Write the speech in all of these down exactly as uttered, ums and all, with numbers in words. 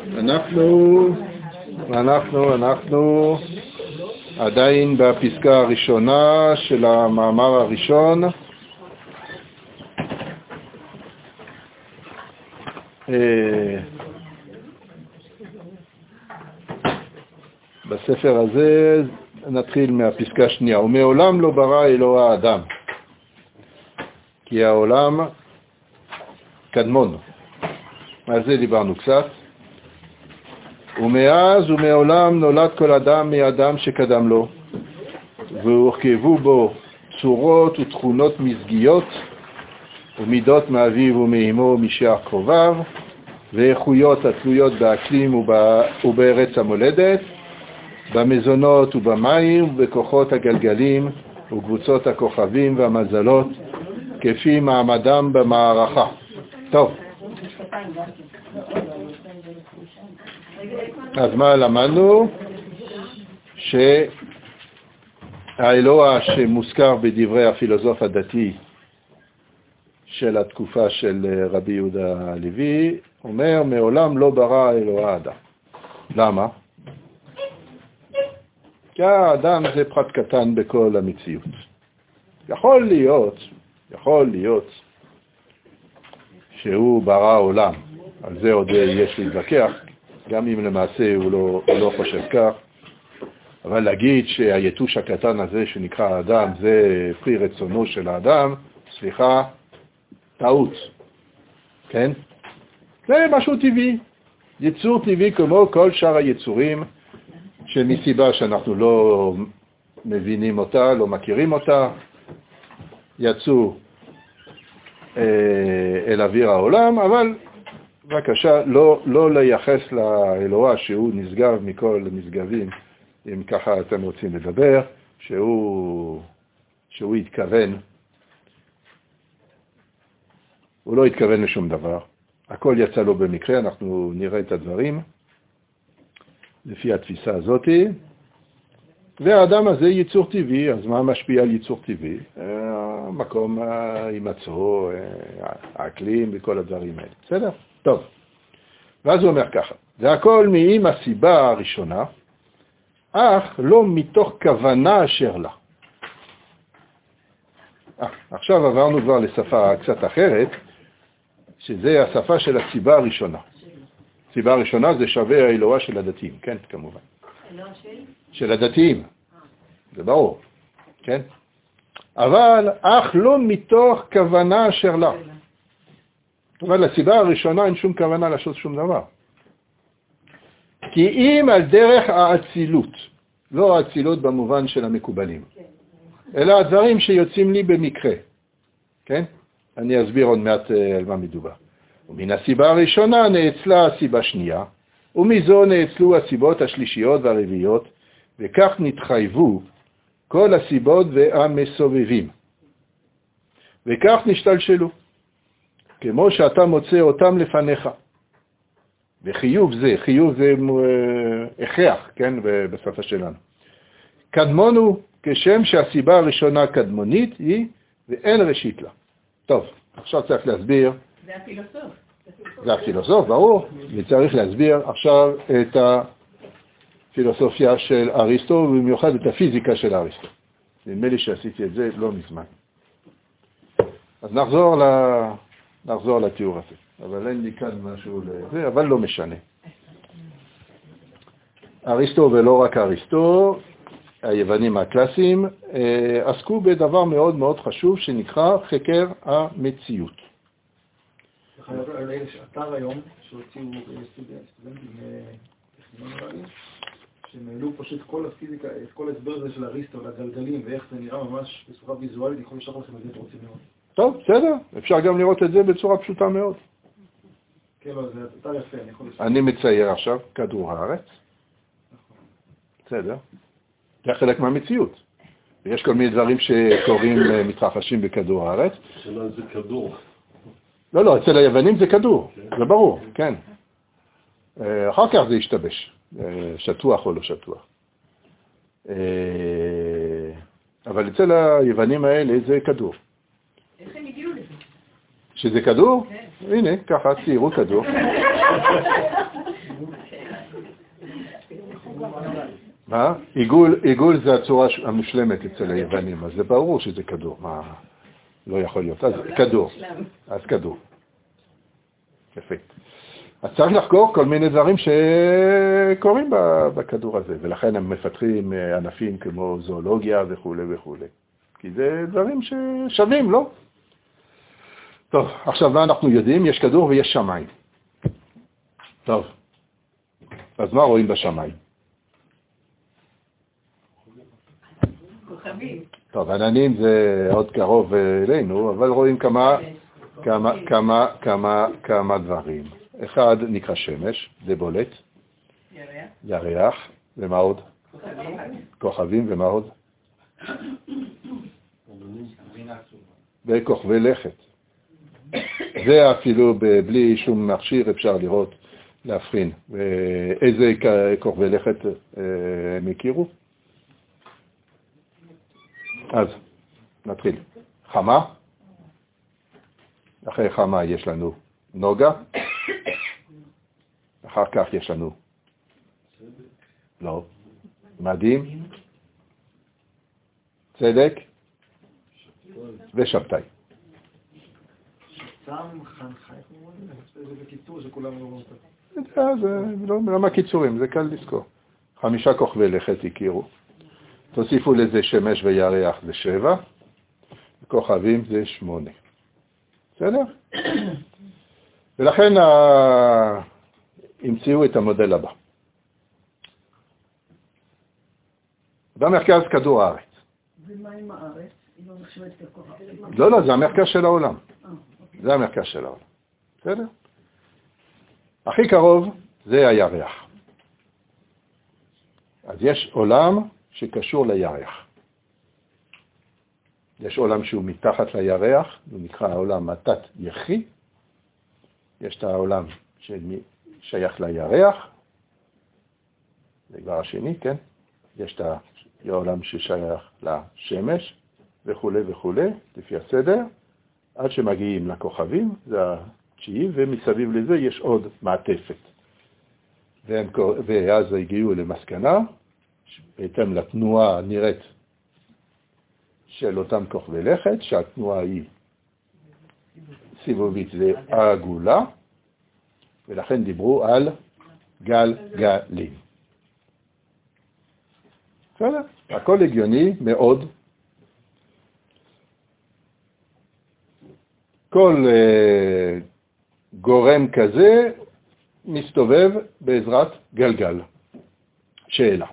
אנחנו, אנחנו, אנחנו עדיין בפסקה הראשונה של המאמר הראשון. בספר הזה נתחיל מהפסקה השנייה. ומעולם לא ברא אלוה האדם, כי העולם קדמון. על זה דיברנו קצת. ומאז ומעולם נולד כל אדם מאדם שקדם לו, והורכבו בו צורות ותכונות מזגיות, ומידות מאביו ומאמו ומשאר קרוביו, ואיכויות התלויות באקלים ובארץ המולדת, במזונות ובמים ובכוחות הגלגלים וקבוצות הכוכבים והמזלות, כפי מעמדם במערכה. טוב. אז מה למדנו? שהאלוה שמוזכר בדברי הפילוסוף הדתי של התקופה של רבי יהודה הלוי, אומר, מעולם לא ברא אלוה אדם. למה? כי האדם זה פרט קטן בכל המציאות. יכול להיות, יכול להיות שהוא ברא עולם. על זה עוד יש להתווכח, גם אם למעשה הוא לא, הוא לא חושב כך. אבל להגיד שהיתוש הקטן הזה שנקרא האדם זה פרי רצונו של האדם, סליחה, טעות. כן? זה משהו טבעי. יצור טבעי כמו כל שאר היצורים, שמסיבה שאנחנו לא מבינים אותה, לא מכירים אותה, יצאו אה, אל אוויר העולם, אבל בבקשה לא, לא לייחס לאלוה שהוא נשגב מכל נשגבים, אם ככה אתם רוצים לדבר, שהוא, שהוא התכוון. הוא לא התכוון לשום דבר. הכל יצא לו במקרה, אנחנו נראה את הדברים לפי התפיסה הזאת. והאדם הזה יצור טבעי, אז מה משפיע על יצור טבעי? המקום הימצאו, האקלים וכל הדברים האלה. בסדר? טוב. ואז הוא אומר ככה, זה הכל מעם הסיבה הראשונה, אך לא מתוך כוונה אשר לה. אה, עכשיו עברנו כבר לשפה קצת אחרת, שזה השפה של הסיבה הראשונה. הסיבה הראשונה זה שווה האלוה של הדתיים, כן, כמובן. של הדתיים, זה ברור, כן? אבל אך לא מתוך כוונה אשר לה. זאת אומרת, לסיבה הראשונה אין שום כוונה לעשות שום דבר. כי אם על דרך האצילות, לא האצילות במובן של המקובלים, אלא הדברים שיוצאים לי במקרה, כן? אני אסביר עוד מעט על מה מדובר. ומן הסיבה הראשונה נאצלה הסיבה שנייה, ומזו נאצלו הסיבות השלישיות והרביעיות, וכך נתחייבו כל הסיבות והמסובבים. וכך נשתלשלו, כמו שאתה מוצא אותם לפניך. וחיוב זה, חיוב זה הכרח, כן, בשפה שלנו. קדמונו, כשם שהסיבה הראשונה קדמונית היא, ואין ראשית לה. טוב, עכשיו צריך להסביר. זה הפילוסוף. זה הפילוסוף, ברור. וצריך להסביר עכשיו את הפילוסופיה של אריסטו, ובמיוחד את הפיזיקה של אריסטו. נדמה לי שעשיתי את זה לא מזמן. אז נחזור, ל... נחזור לתיאור הזה. אבל אין לי כאן משהו לזה, אבל לא משנה. אריסטו ולא רק אריסטו, היוונים הקלאסיים, עסקו בדבר מאוד מאוד חשוב שנקרא חקר המציאות. יש אתר היום שהוציאו סטודנטים טכניון, שהם העלו פשוט כל הפיזיקה, את כל ההסבר הזה של אריסטו לגלגלים ואיך זה נראה ממש בצורה ויזואלית, יכול לשלוח לכם את זה רוצים לראות. טוב, בסדר, אפשר גם לראות את זה בצורה פשוטה מאוד. כן, אבל זה אתר יפה, אני יכול לשלוח. אני מצייר עכשיו כדור הארץ. בסדר. זה חלק מהמציאות. יש כל מיני דברים שקורים, מתרחשים בכדור הארץ. שאלה זה כדור. לא, לא, אצל היוונים זה כדור, זה ברור, כן. אחר כך זה ישתבש, שטוח או לא שטוח. אבל אצל היוונים האלה זה כדור. איך הם הגיעו לזה? שזה כדור? הנה, ככה, ציירו כדור. מה? עיגול, עיגול זה הצורה המושלמת אצל היוונים, אז זה ברור שזה כדור. מה? לא יכול להיות. אז כדור. אז כדור. יפה. אז צריך לחקור כל מיני דברים שקורים בכדור הזה, ולכן הם מפתחים ענפים כמו זואולוגיה וכו' וכו'. כי זה דברים ששווים, לא? טוב, עכשיו מה אנחנו יודעים? יש כדור ויש שמיים. טוב, אז מה רואים בשמיים? כוכבים. טוב, עננים זה עוד קרוב אלינו, אבל רואים כמה, כמה, כמה, כמה, כמה דברים. אחד נקרא שמש, זה בולט. ירח. ירח, ומה עוד? כוכבים. כוכבים, ומה עוד? וכוכבי לכת. זה אפילו בלי שום מכשיר אפשר לראות, להבחין. איזה כוכבי לכת הם הכירו? אז נתחיל. חמה. אחרי חמה יש לנו נוגה. אחר כך יש לנו לא. מדהים. צדק. ושבתאי. שם חנכה, איך אומרים? זה בקיצור שכולם לא אומרים. זה לא, למה קיצורים? זה קל לזכור. חמישה כוכבי לכת הכירו. תוסיפו לזה שמש וירח זה שבע. וכוכבים זה שמונה. בסדר? ולכן המציאו את המודל הבא. במרכז כדור הארץ. ומה עם הארץ? היא לא נחשבת ככוכב. לא, לא, זה המרכז של העולם. זה המרכז של העולם. בסדר? הכי קרוב זה הירח. אז יש עולם שקשור לירח. יש עולם שהוא מתחת לירח, הוא נקרא העולם התת יחי. יש את העולם ששייך לירח, זה כבר השני, כן? יש את העולם ששייך לשמש, וכו' וכו', לפי הסדר, עד שמגיעים לכוכבים, זה התשיעי, ומסביב לזה יש עוד מעטפת. והם, ואז הגיעו למסקנה, בהתאם לתנועה הנראית של אותם כוכבי לכת, שהתנועה היא סיבובית, זה עגולה, ולכן דיברו על גלגלים. בסדר? הכל הגיוני מאוד. כל uh, גורם כזה מסתובב בעזרת גלגל. שאלה.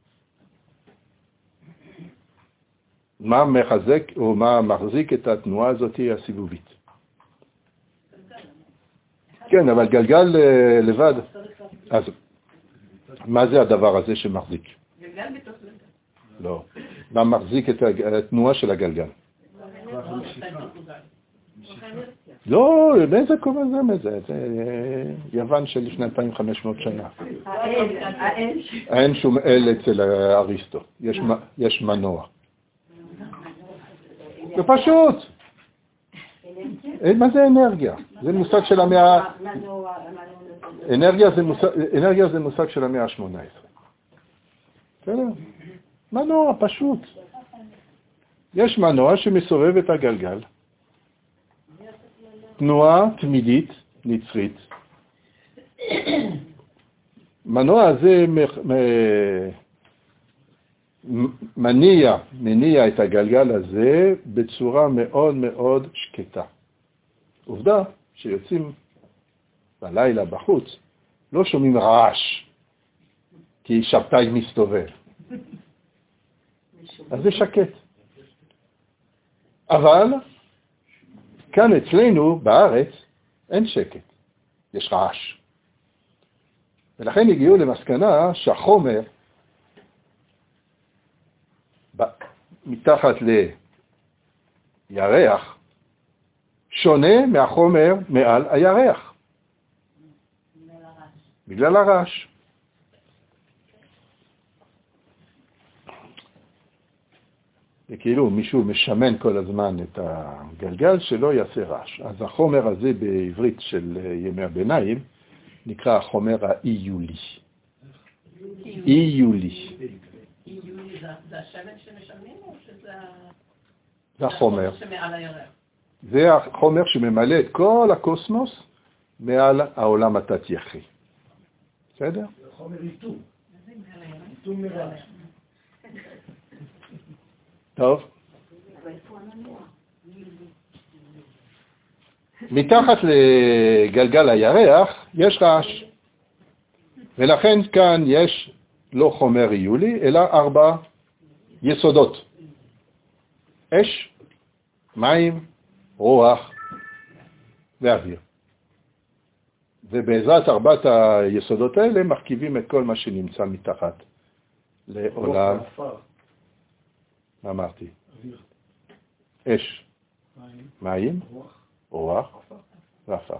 מה מחזק או מה מחזיק את התנועה הזאת הסיבובית? כן, אבל גלגל uh, לבד. אז מה זה הדבר הזה שמחזיק? גלגל בתוך גלגל. לא. מה מחזיק את התנועה של הגלגל? לא, באיזה קורא זה מזה? זה יוון של לפני אלפיים וחמש מאות שנה. אין שום אל אצל אריסטו. יש מנוע. זה פשוט. מה זה אנרגיה? זה מושג של המאה... אנרגיה זה מושג של המאה ה-שמונה עשרה. בסדר? מנוע, פשוט. יש מנוע שמסובב את הגלגל. תנועה תמידית, נצרית. מנוע הזה מניע, מניע את הגלגל הזה בצורה מאוד מאוד שקטה. עובדה שיוצאים בלילה בחוץ, לא שומעים רעש, כי שבתאי מסתובב. אז זה שקט. אבל כאן אצלנו בארץ אין שקט, יש רעש. ולכן הגיעו למסקנה שהחומר מתחת לירח שונה מהחומר מעל הירח. בגלל הרעש. בגלל הרעש. וכאילו מישהו משמן כל הזמן את הגלגל שלא יעשה רעש. אז החומר הזה בעברית של ימי הביניים נקרא החומר האיולי. איולי. זה השמן שמשלמים או שזה זה החומר. שמעל הירח? זה החומר שממלא את כל הקוסמוס מעל העולם התת-יחי. בסדר? זה חומר איתום. איתום מרעש. טוב. מתחת לגלגל הירח יש רעש, ולכן כאן יש לא חומר היולי, אלא ארבע יסודות. אש, מים, רוח ואוויר. ובעזרת ארבעת היסודות האלה מרכיבים את כל מה שנמצא מתחת לעולם. מה אמרתי? אש, מים, רוח ועפר.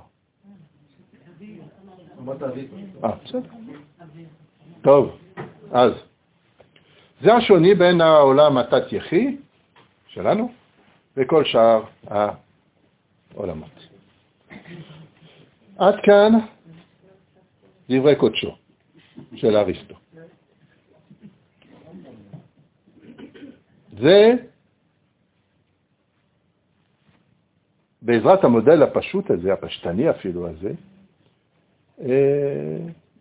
אה, בסדר. טוב, אז זה השוני בין העולם התת-יחי שלנו וכל שאר העולמות. עד כאן דברי קודשו של אריסטו. זה בעזרת המודל הפשוט הזה, הפשטני אפילו הזה, אה,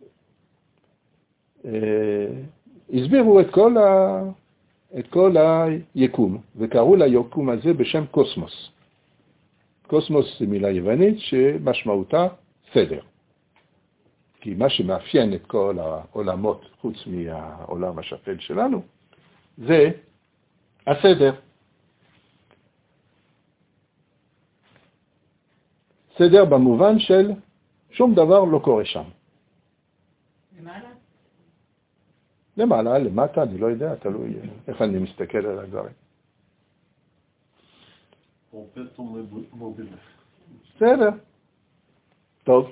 אה, הסבירו את כל, ה, את כל היקום, וקראו ליקום הזה בשם קוסמוס. קוסמוס זה מילה יוונית שמשמעותה סדר. כי מה שמאפיין את כל העולמות, חוץ מהעולם השפל שלנו, זה הסדר. סדר במובן של שום דבר לא קורה שם. למעלה? למעלה, למטה, אני לא יודע, תלוי איך אני מסתכל על הדברים. בסדר. טוב.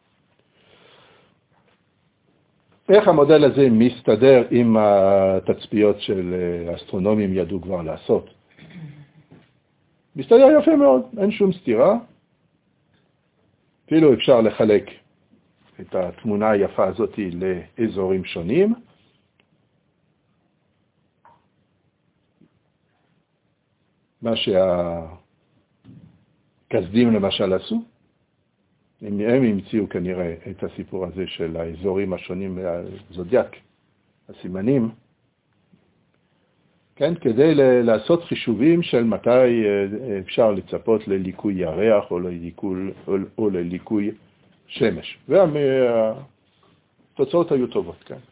איך המודל הזה מסתדר עם התצפיות של האסטרונומים ידעו כבר לעשות? מסתדר יפה מאוד, אין שום סתירה. אפילו אפשר לחלק את התמונה היפה הזאת לאזורים שונים. מה שהכסדים למשל עשו, הם המציאו כנראה את הסיפור הזה של האזורים השונים מהזודיאק, הסימנים, כן, כדי לעשות חישובים של מתי אפשר לצפות לליקוי ירח או לליקוי, או לליקוי שמש. והתוצאות היו טובות, כן.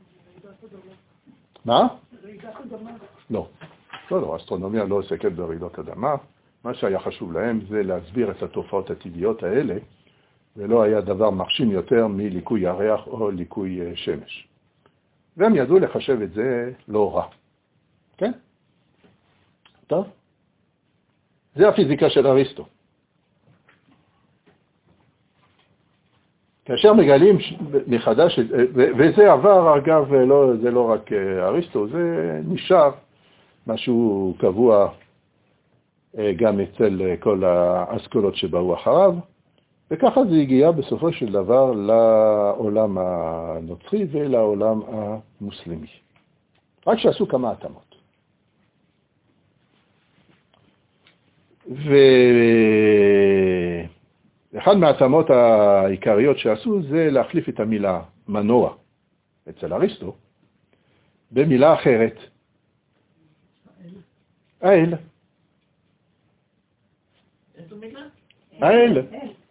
מה? לא. לא, לא, האסטרונומיה לא עוסקת ברעידות אדמה. מה שהיה חשוב להם זה להסביר את התופעות הטבעיות האלה, ולא היה דבר מרשים יותר מליקוי ירח או ליקוי שמש. והם ידעו לחשב את זה לא רע. כן? טוב? זה הפיזיקה של אריסטו. כאשר מגלים מחדש, וזה עבר אגב, לא, זה לא רק אריסטו, זה נשאר משהו קבוע גם אצל כל האסכולות שבאו אחריו, וככה זה הגיע בסופו של דבר לעולם הנוצרי ולעולם המוסלמי. רק שעשו כמה התאמות. ואחד מההתאמות העיקריות שעשו זה להחליף את המילה מנוע אצל אריסטו במילה אחרת. האל. איזו מילה? האל.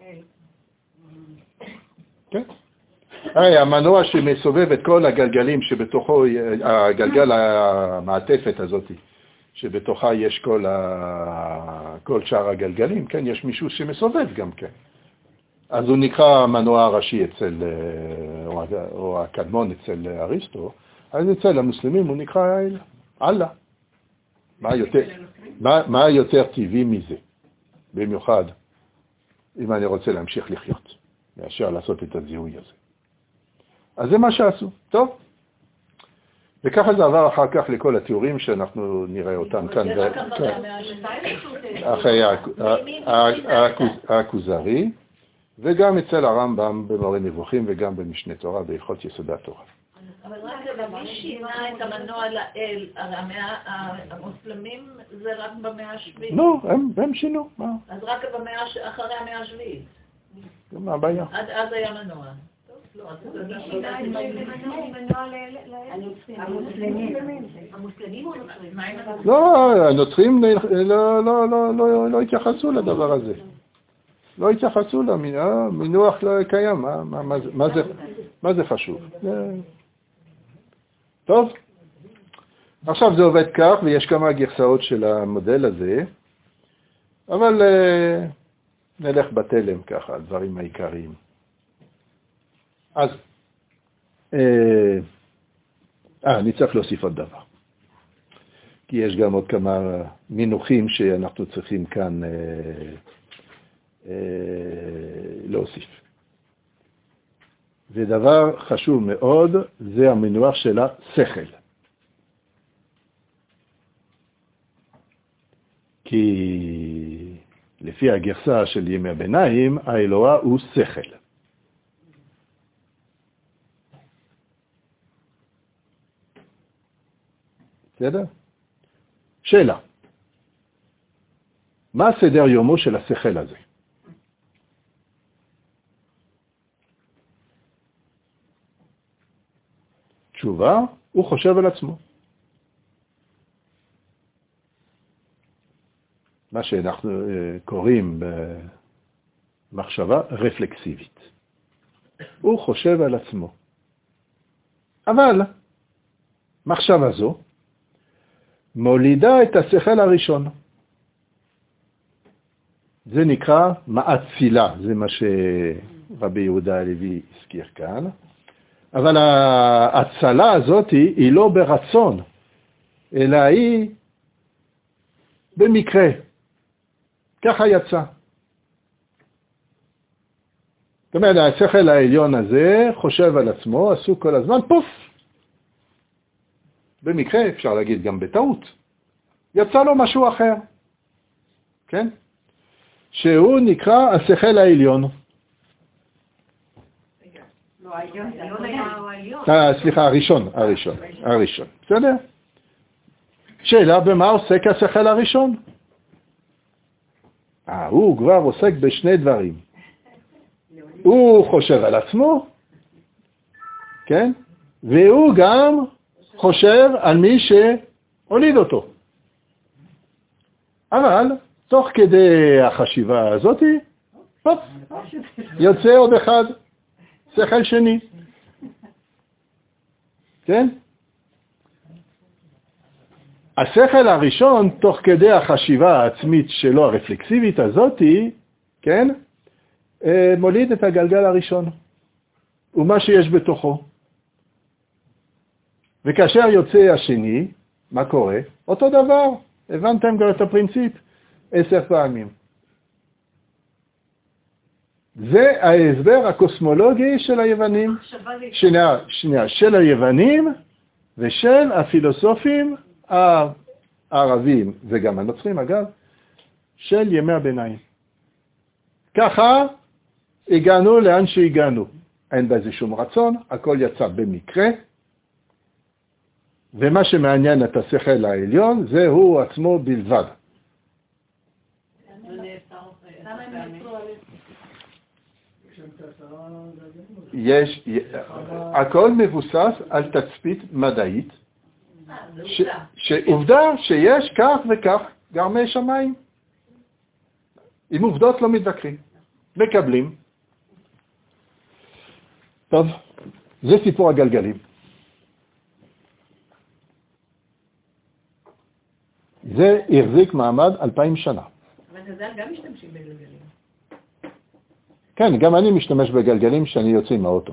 כן. הרי המנוע שמסובב את כל הגלגלים שבתוכו, הגלגל המעטפת הזאת, שבתוכה יש כל, ה... כל שאר הגלגלים, כן, יש מישהו שמסובב גם כן. אז הוא נקרא המנוע הראשי אצל, או, או הקדמון אצל אריסטו, אז אצל המוסלמים הוא נקרא האל, אללה. מה יותר, מה, מה יותר טבעי מזה? במיוחד, אם אני רוצה להמשיך לחיות, מאשר לעשות את הזיהוי הזה. אז זה מה שעשו. טוב. וככה זה עבר אחר כך לכל התיאורים שאנחנו נראה אותם כאן. אחרי הכוזרי, וגם אצל הרמב"ם במורה נבוכים וגם במשנה תורה בהלכות יסודי התורה. אבל רק רגע, מי שינה את המנוע לאל? הרי המוסלמים זה רק במאה השביעית. לא, הם שינו. אז רק אחרי המאה השביעית. מה הבעיה? עד אז היה מנוע. מי שינה את המנוע המוסלמים? המוסלמים או נוצרים? לא, הנוצרים לא התייחסו לדבר הזה. לא התייחסו למינוח לא קיים. מה זה חשוב? טוב? עכשיו זה עובד כך, ויש כמה גרסאות של המודל הזה, אבל נלך בתלם ככה, הדברים העיקריים. אז, אה, אני צריך להוסיף עוד דבר. כי יש גם עוד כמה מינוחים שאנחנו צריכים כאן אה, אה, להוסיף. ודבר חשוב מאוד, זה המינוח של השכל. כי לפי הגרסה של ימי הביניים, האלוה הוא שכל. בסדר? שאלה. מה סדר יומו של השכל הזה? תשובה, הוא חושב על עצמו. מה שאנחנו קוראים במחשבה רפלקסיבית. הוא חושב על עצמו. אבל מחשבה זו מולידה את השכל הראשון. זה נקרא מאצילה, זה מה שרבי יהודה הלוי הזכיר כאן. אבל ההצלה הזאת היא, היא לא ברצון, אלא היא במקרה. ככה יצא. זאת אומרת, השכל העליון הזה חושב על עצמו, עשו כל הזמן, פוף! במקרה, אפשר להגיד גם בטעות, יצא לו משהו אחר. כן? שהוא נקרא השכל העליון. לא, העליון היה העליון. סליחה, הראשון, הראשון, הראשון. בסדר? שאלה, במה עוסק השכל הראשון? אה, הוא כבר עוסק בשני דברים. הוא חושב על עצמו, כן? והוא גם חושב על מי שהוליד אותו. אבל, תוך כדי החשיבה הזאת, פופ, יוצא עוד אחד, שכל שני. כן? השכל הראשון, תוך כדי החשיבה העצמית שלו, הרפלקסיבית הזאת, כן? מוליד את הגלגל הראשון, ומה שיש בתוכו. וכאשר יוצא השני, מה קורה? אותו דבר. הבנתם גם את הפרינציפ? עשר פעמים. זה ההסבר הקוסמולוגי של היוונים. שנייה, שנייה, של היוונים ושל הפילוסופים הערבים, וגם הנוצרים אגב, של ימי הביניים. ככה הגענו לאן שהגענו. אין בזה שום רצון, הכל יצא במקרה, ומה שמעניין את השכל העליון, זה הוא עצמו בלבד. יש, הכל מבוסס על תצפית מדעית, ש, שעובדה שיש כך וכך גרמי שמיים. עם עובדות לא מתווכחים, מקבלים. טוב, זה סיפור הגלגלים. זה החזיק מעמד אלפיים שנה. אבל חז"ל גם משתמשים בגלגלים. כן, גם אני משתמש בגלגלים שאני יוצא עם האוטו.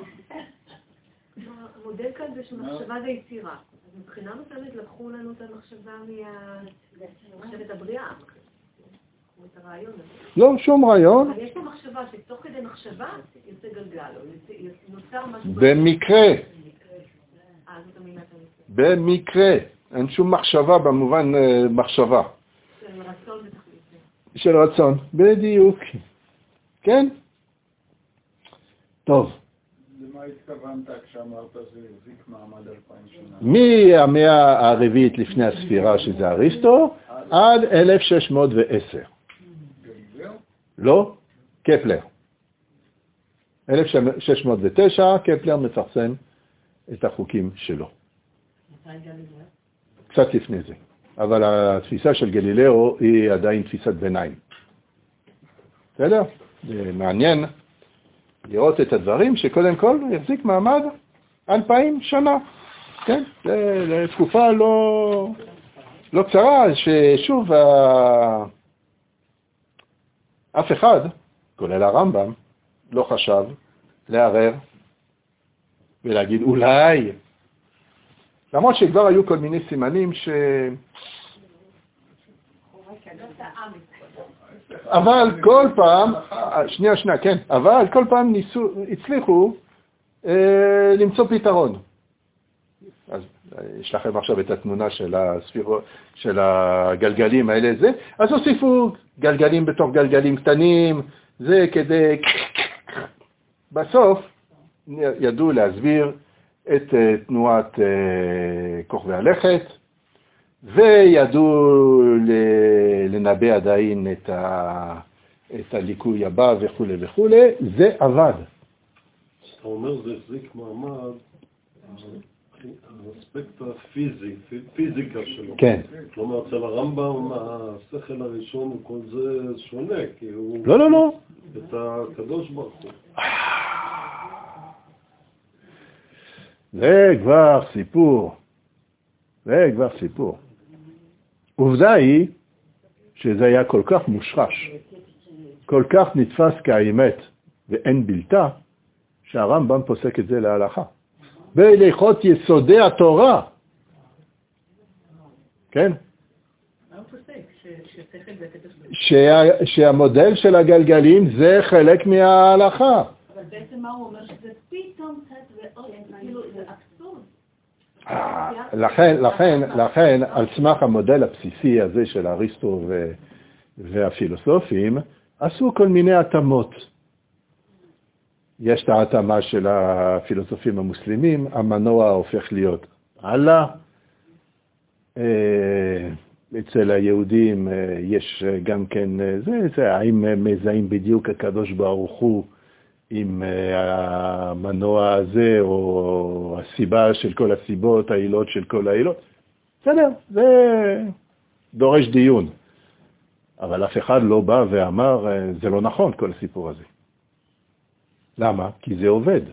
המודל כאן זה שמחשבה זה יצירה. אז מבחינה מסוימת לקחו לנו את המחשבה ממחשבת הבריאה. את הרעיון הזה. לא, שום רעיון. אבל יש פה מחשבה שתוך כדי מחשבה יוצא גלגל, או נוצר משהו... במקרה. אה, זאת המילה כאן. במקרה. אין שום מחשבה במובן מחשבה. של רצון ותכלית. של רצון, בדיוק. כן? טוב. למה למה התכוונת כשאמרת זה החזיק מעמד אלפיים שנה? מהמאה הרביעית לפני הספירה, שזה אריסטו, עד אלף שש מאות ועשר. לא, קפלר. אלף שש מאות ותשע, קפלר מפרסם את החוקים שלו. קצת לפני זה. אבל התפיסה של גלילאו היא עדיין תפיסת ביניים. בסדר? זה מעניין לראות את הדברים שקודם כל יחזיק מעמד אלפיים שנה. כן? זה תקופה לא, לא קצרה, ששוב, אף אחד, כולל הרמב"ם, לא חשב לערער ולהגיד אולי, למרות שכבר היו כל מיני סימנים ש... אבל כל פעם, שנייה שנייה, כן, אבל כל פעם ניסו, הצליחו אה, למצוא פתרון. אז יש לכם עכשיו את התמונה של הספירות, של הגלגלים האלה, זה, אז הוסיפו גלגלים בתוך גלגלים קטנים, זה כדי... בסוף ידעו להסביר את תנועת כוכבי הלכת, וידעו לנבא עדיין את, ה, את הליקוי הבא וכו' וכו'. זה עבד. אתה אומר זה החזיק מעמד, האספקט הפיזי, פיזיקה שלו. כן. כלומר, אצל הרמב"ם, השכל הראשון וכל זה שונה, כי הוא... לא, לא, לא. את הקדוש ברוך הוא. זה כבר סיפור. זה כבר סיפור. עובדה היא שזה היה כל כך מושרש, כל כך נתפס כאמת ואין בלתה, שהרמב"ם פוסק את זה להלכה. בהלכות יסודי התורה. כן? מה הוא פוסק? ששכל זה הקדוש? שהמודל של הגלגלים זה חלק מההלכה. אבל בעצם מה הוא אומר? שזה פתאום קצת ואוי, כאילו זה אבסורד. לכן, לכן, לכן, על סמך המודל הבסיסי הזה של אריסטו והפילוסופים, עשו כל מיני התאמות. יש את ההתאמה של הפילוסופים המוסלמים, המנוע הופך להיות אללה. אצל היהודים יש גם כן, זה, זה, האם מזהים בדיוק הקדוש ברוך הוא עם המנוע הזה, או הסיבה של כל הסיבות, העילות של כל העילות. בסדר, זה דורש דיון. אבל אף אחד לא בא ואמר, זה לא נכון כל הסיפור הזה. למה? כי זה עובד.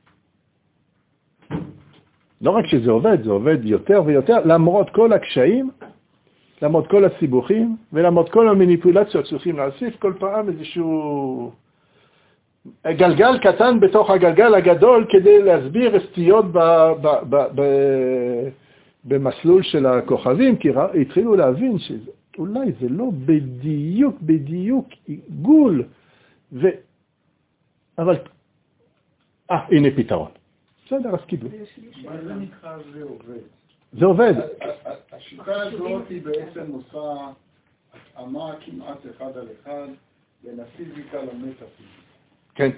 לא רק שזה עובד, זה עובד יותר ויותר, למרות כל הקשיים, למרות כל הסיבוכים, ולמרות כל המניפולציות שצריכים להוסיף כל פעם איזשהו גלגל קטן בתוך הגלגל הגדול, כדי להסביר סטיות ב, ב, ב, ב, במסלול של הכוכבים, כי התחילו להבין שאולי זה לא בדיוק, בדיוק עיגול, ו... אבל, אה, הנה פתרון. בסדר, אז קיבלו. מה זה נקרא זה עובד? זה עובד. השיטה הזאת היא בעצם עושה התאמה כמעט אחד על אחד בין הפיזיקה למטאפיזיקה. כן.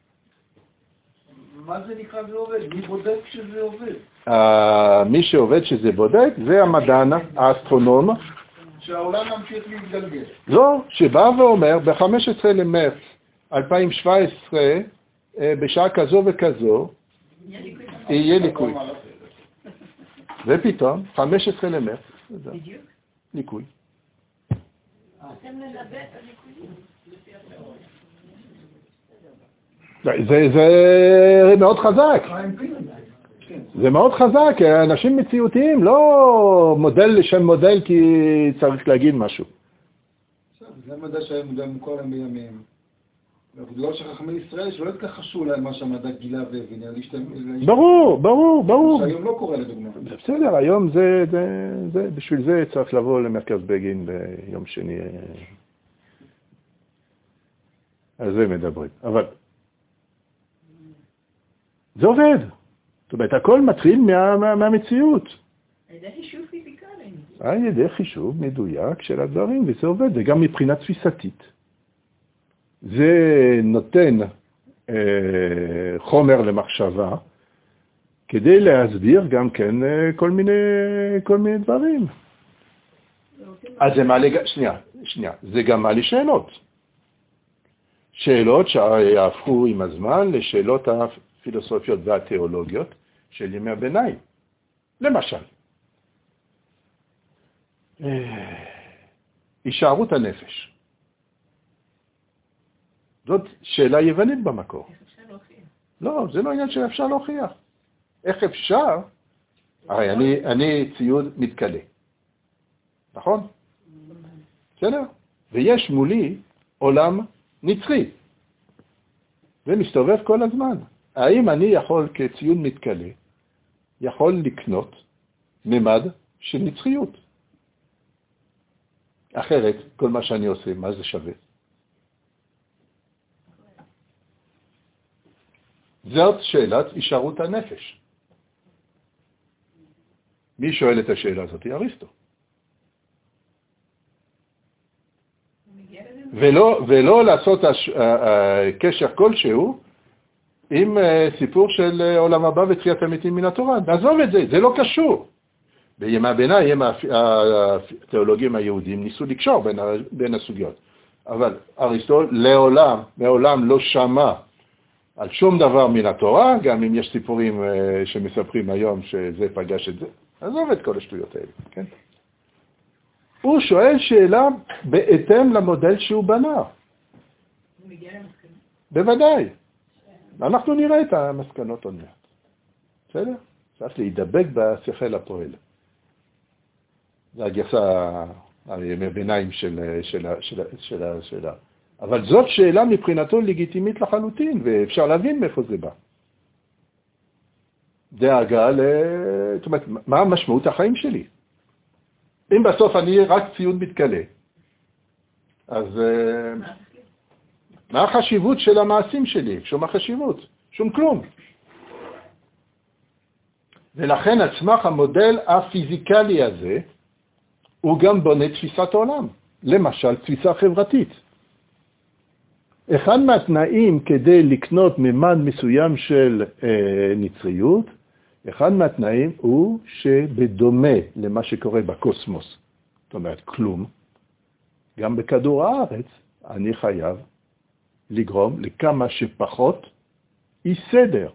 מה זה נקרא זה עובד? מי בודק שזה עובד? מי שעובד שזה בודק זה המדען, האסטרונום. שהעולם ממשיך להתגלגל. לא, שבא ואומר ב-חמישה עשר למרץ אלפיים שבע עשרה, בשעה כזו וכזו, יהיה ליקוי. ופתאום, חמישה עשר למרץ, בדיוק? ליקוי. אתם נדבר את הליקויים. זה, זה מאוד חזק. זה מאוד חזק, אנשים מציאותיים, לא מודל לשם מודל כי צריך להגיד משהו. זה מדע שהיה מודע מוכר להם בימים. לא שחכמי ישראל שלא התכחשו להם מה שהמדע גילה והבין. ברור, ברור, ברור. שהיום לא קורה לדוגמה. בסדר, היום זה, זה, זה, בשביל זה צריך לבוא למרכז בגין ביום שני. על זה מדברים. אבל זה עובד. זאת אומרת, הכל מתחיל מה, מה, מהמציאות. על ידי חישוב פיזיקלי. על ידי חישוב מדויק של הדברים, וזה עובד, וגם מבחינה תפיסתית. זה נותן אה, חומר למחשבה, כדי להסביר גם כן אה, כל מיני, כל מיני דברים. אז זה מעלה, שנייה, שנייה, זה גם מעלה שאלות. שאלות שיהפכו עם הזמן לשאלות הפילוסופיות והתיאולוגיות של ימי הביניים. למשל, הישארות הנפש. זאת שאלה יוונית במקור. לא, זה לא עניין שאפשר להוכיח. איך אפשר? הרי אני, אני ציוד מתקלה. נכון? בסדר? ויש מולי עולם נצחי. זה מסתובב כל הזמן. האם אני יכול כציוד מתקלה, יכול לקנות ממד של נצחיות? אחרת, כל מה שאני עושה, מה זה שווה? זאת שאלת הישארות הנפש. מי שואל את השאלה הזאת? אריסטו. ולא, ולא לעשות הש... קשר כלשהו עם סיפור של עולם הבא ותחיית המתים מן התורה. נעזוב את זה, זה לא קשור. בימי הביניים התיאולוגים היהודים ניסו לקשור בין, בין הסוגיות. אבל אריסטו לעולם, מעולם לא שמע על שום דבר מן התורה, גם אם יש סיפורים שמספרים היום שזה פגש את זה. עזוב את כל השטויות האלה, כן? הוא שואל שאלה בהתאם למודל שהוא בנה. הוא מגיע למסקנות? בוודאי. אנחנו נראה את המסקנות עוד מעט. בסדר? צריך להידבק בשכל הפועל. זה הגרסה הימי ביניים של, של, של, של, של, אבל זאת שאלה מבחינתו לגיטימית לחלוטין, ואפשר להבין מאיפה זה בא. דאגה ל... זאת אומרת, מה המשמעות החיים שלי? אם בסוף אני רק ציוד מתקלה, אז מה החשיבות של המעשים שלי? שום החשיבות, שום כלום. ולכן עצמך המודל הפיזיקלי הזה, הוא גם בונה תפיסת עולם. למשל, תפיסה חברתית. אחד מהתנאים כדי לקנות ממד מסוים של אה, נצריות, אחד מהתנאים הוא שבדומה למה שקורה בקוסמוס, זאת אומרת כלום, גם בכדור הארץ אני חייב לגרום לכמה שפחות אי סדר.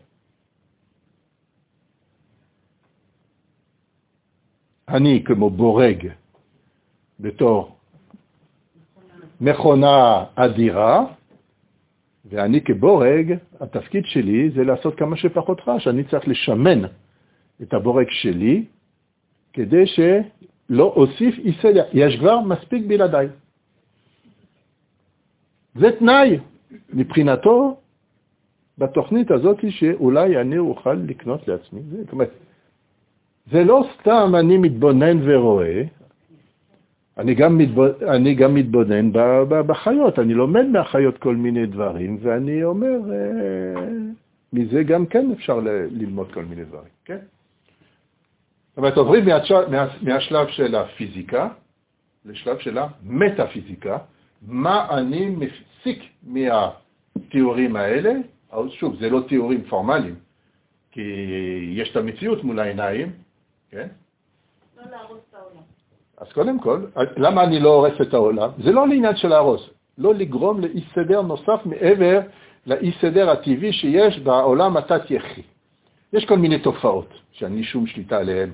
אני כמו בורג בתור מכונה אדירה, ואני כבורג, התפקיד שלי זה לעשות כמה שפחות רעש. אני צריך לשמן את הבורג שלי, כדי שלא אוסיף אי סדר. יש כבר מספיק בלעדיי. זה תנאי מבחינתו בתוכנית הזאת שאולי אני אוכל לקנות לעצמי. זאת אומרת, זה לא סתם אני מתבונן ורואה, אני גם, מתבונ... אני גם מתבונן בחיות, אני לומד מהחיות כל מיני דברים, ואני אומר, אה, מזה גם כן אפשר ל... ללמוד כל מיני דברים, כן? זאת אומרת, עוברים מהשלב, מה... מהשלב של הפיזיקה, לשלב של המטאפיזיקה, מה אני מפסיק מהתיאורים האלה, אז שוב, זה לא תיאורים פורמליים, כי יש את המציאות מול העיניים, כן? לא להרוס את העולם. אז קודם כל, למה אני לא הורס את העולם? זה לא לעניין של להרוס, לא לגרום לאי סדר נוסף מעבר לאי סדר הטבעי שיש בעולם התת-יחי. יש כל מיני תופעות שאני שום שליטה עליהן.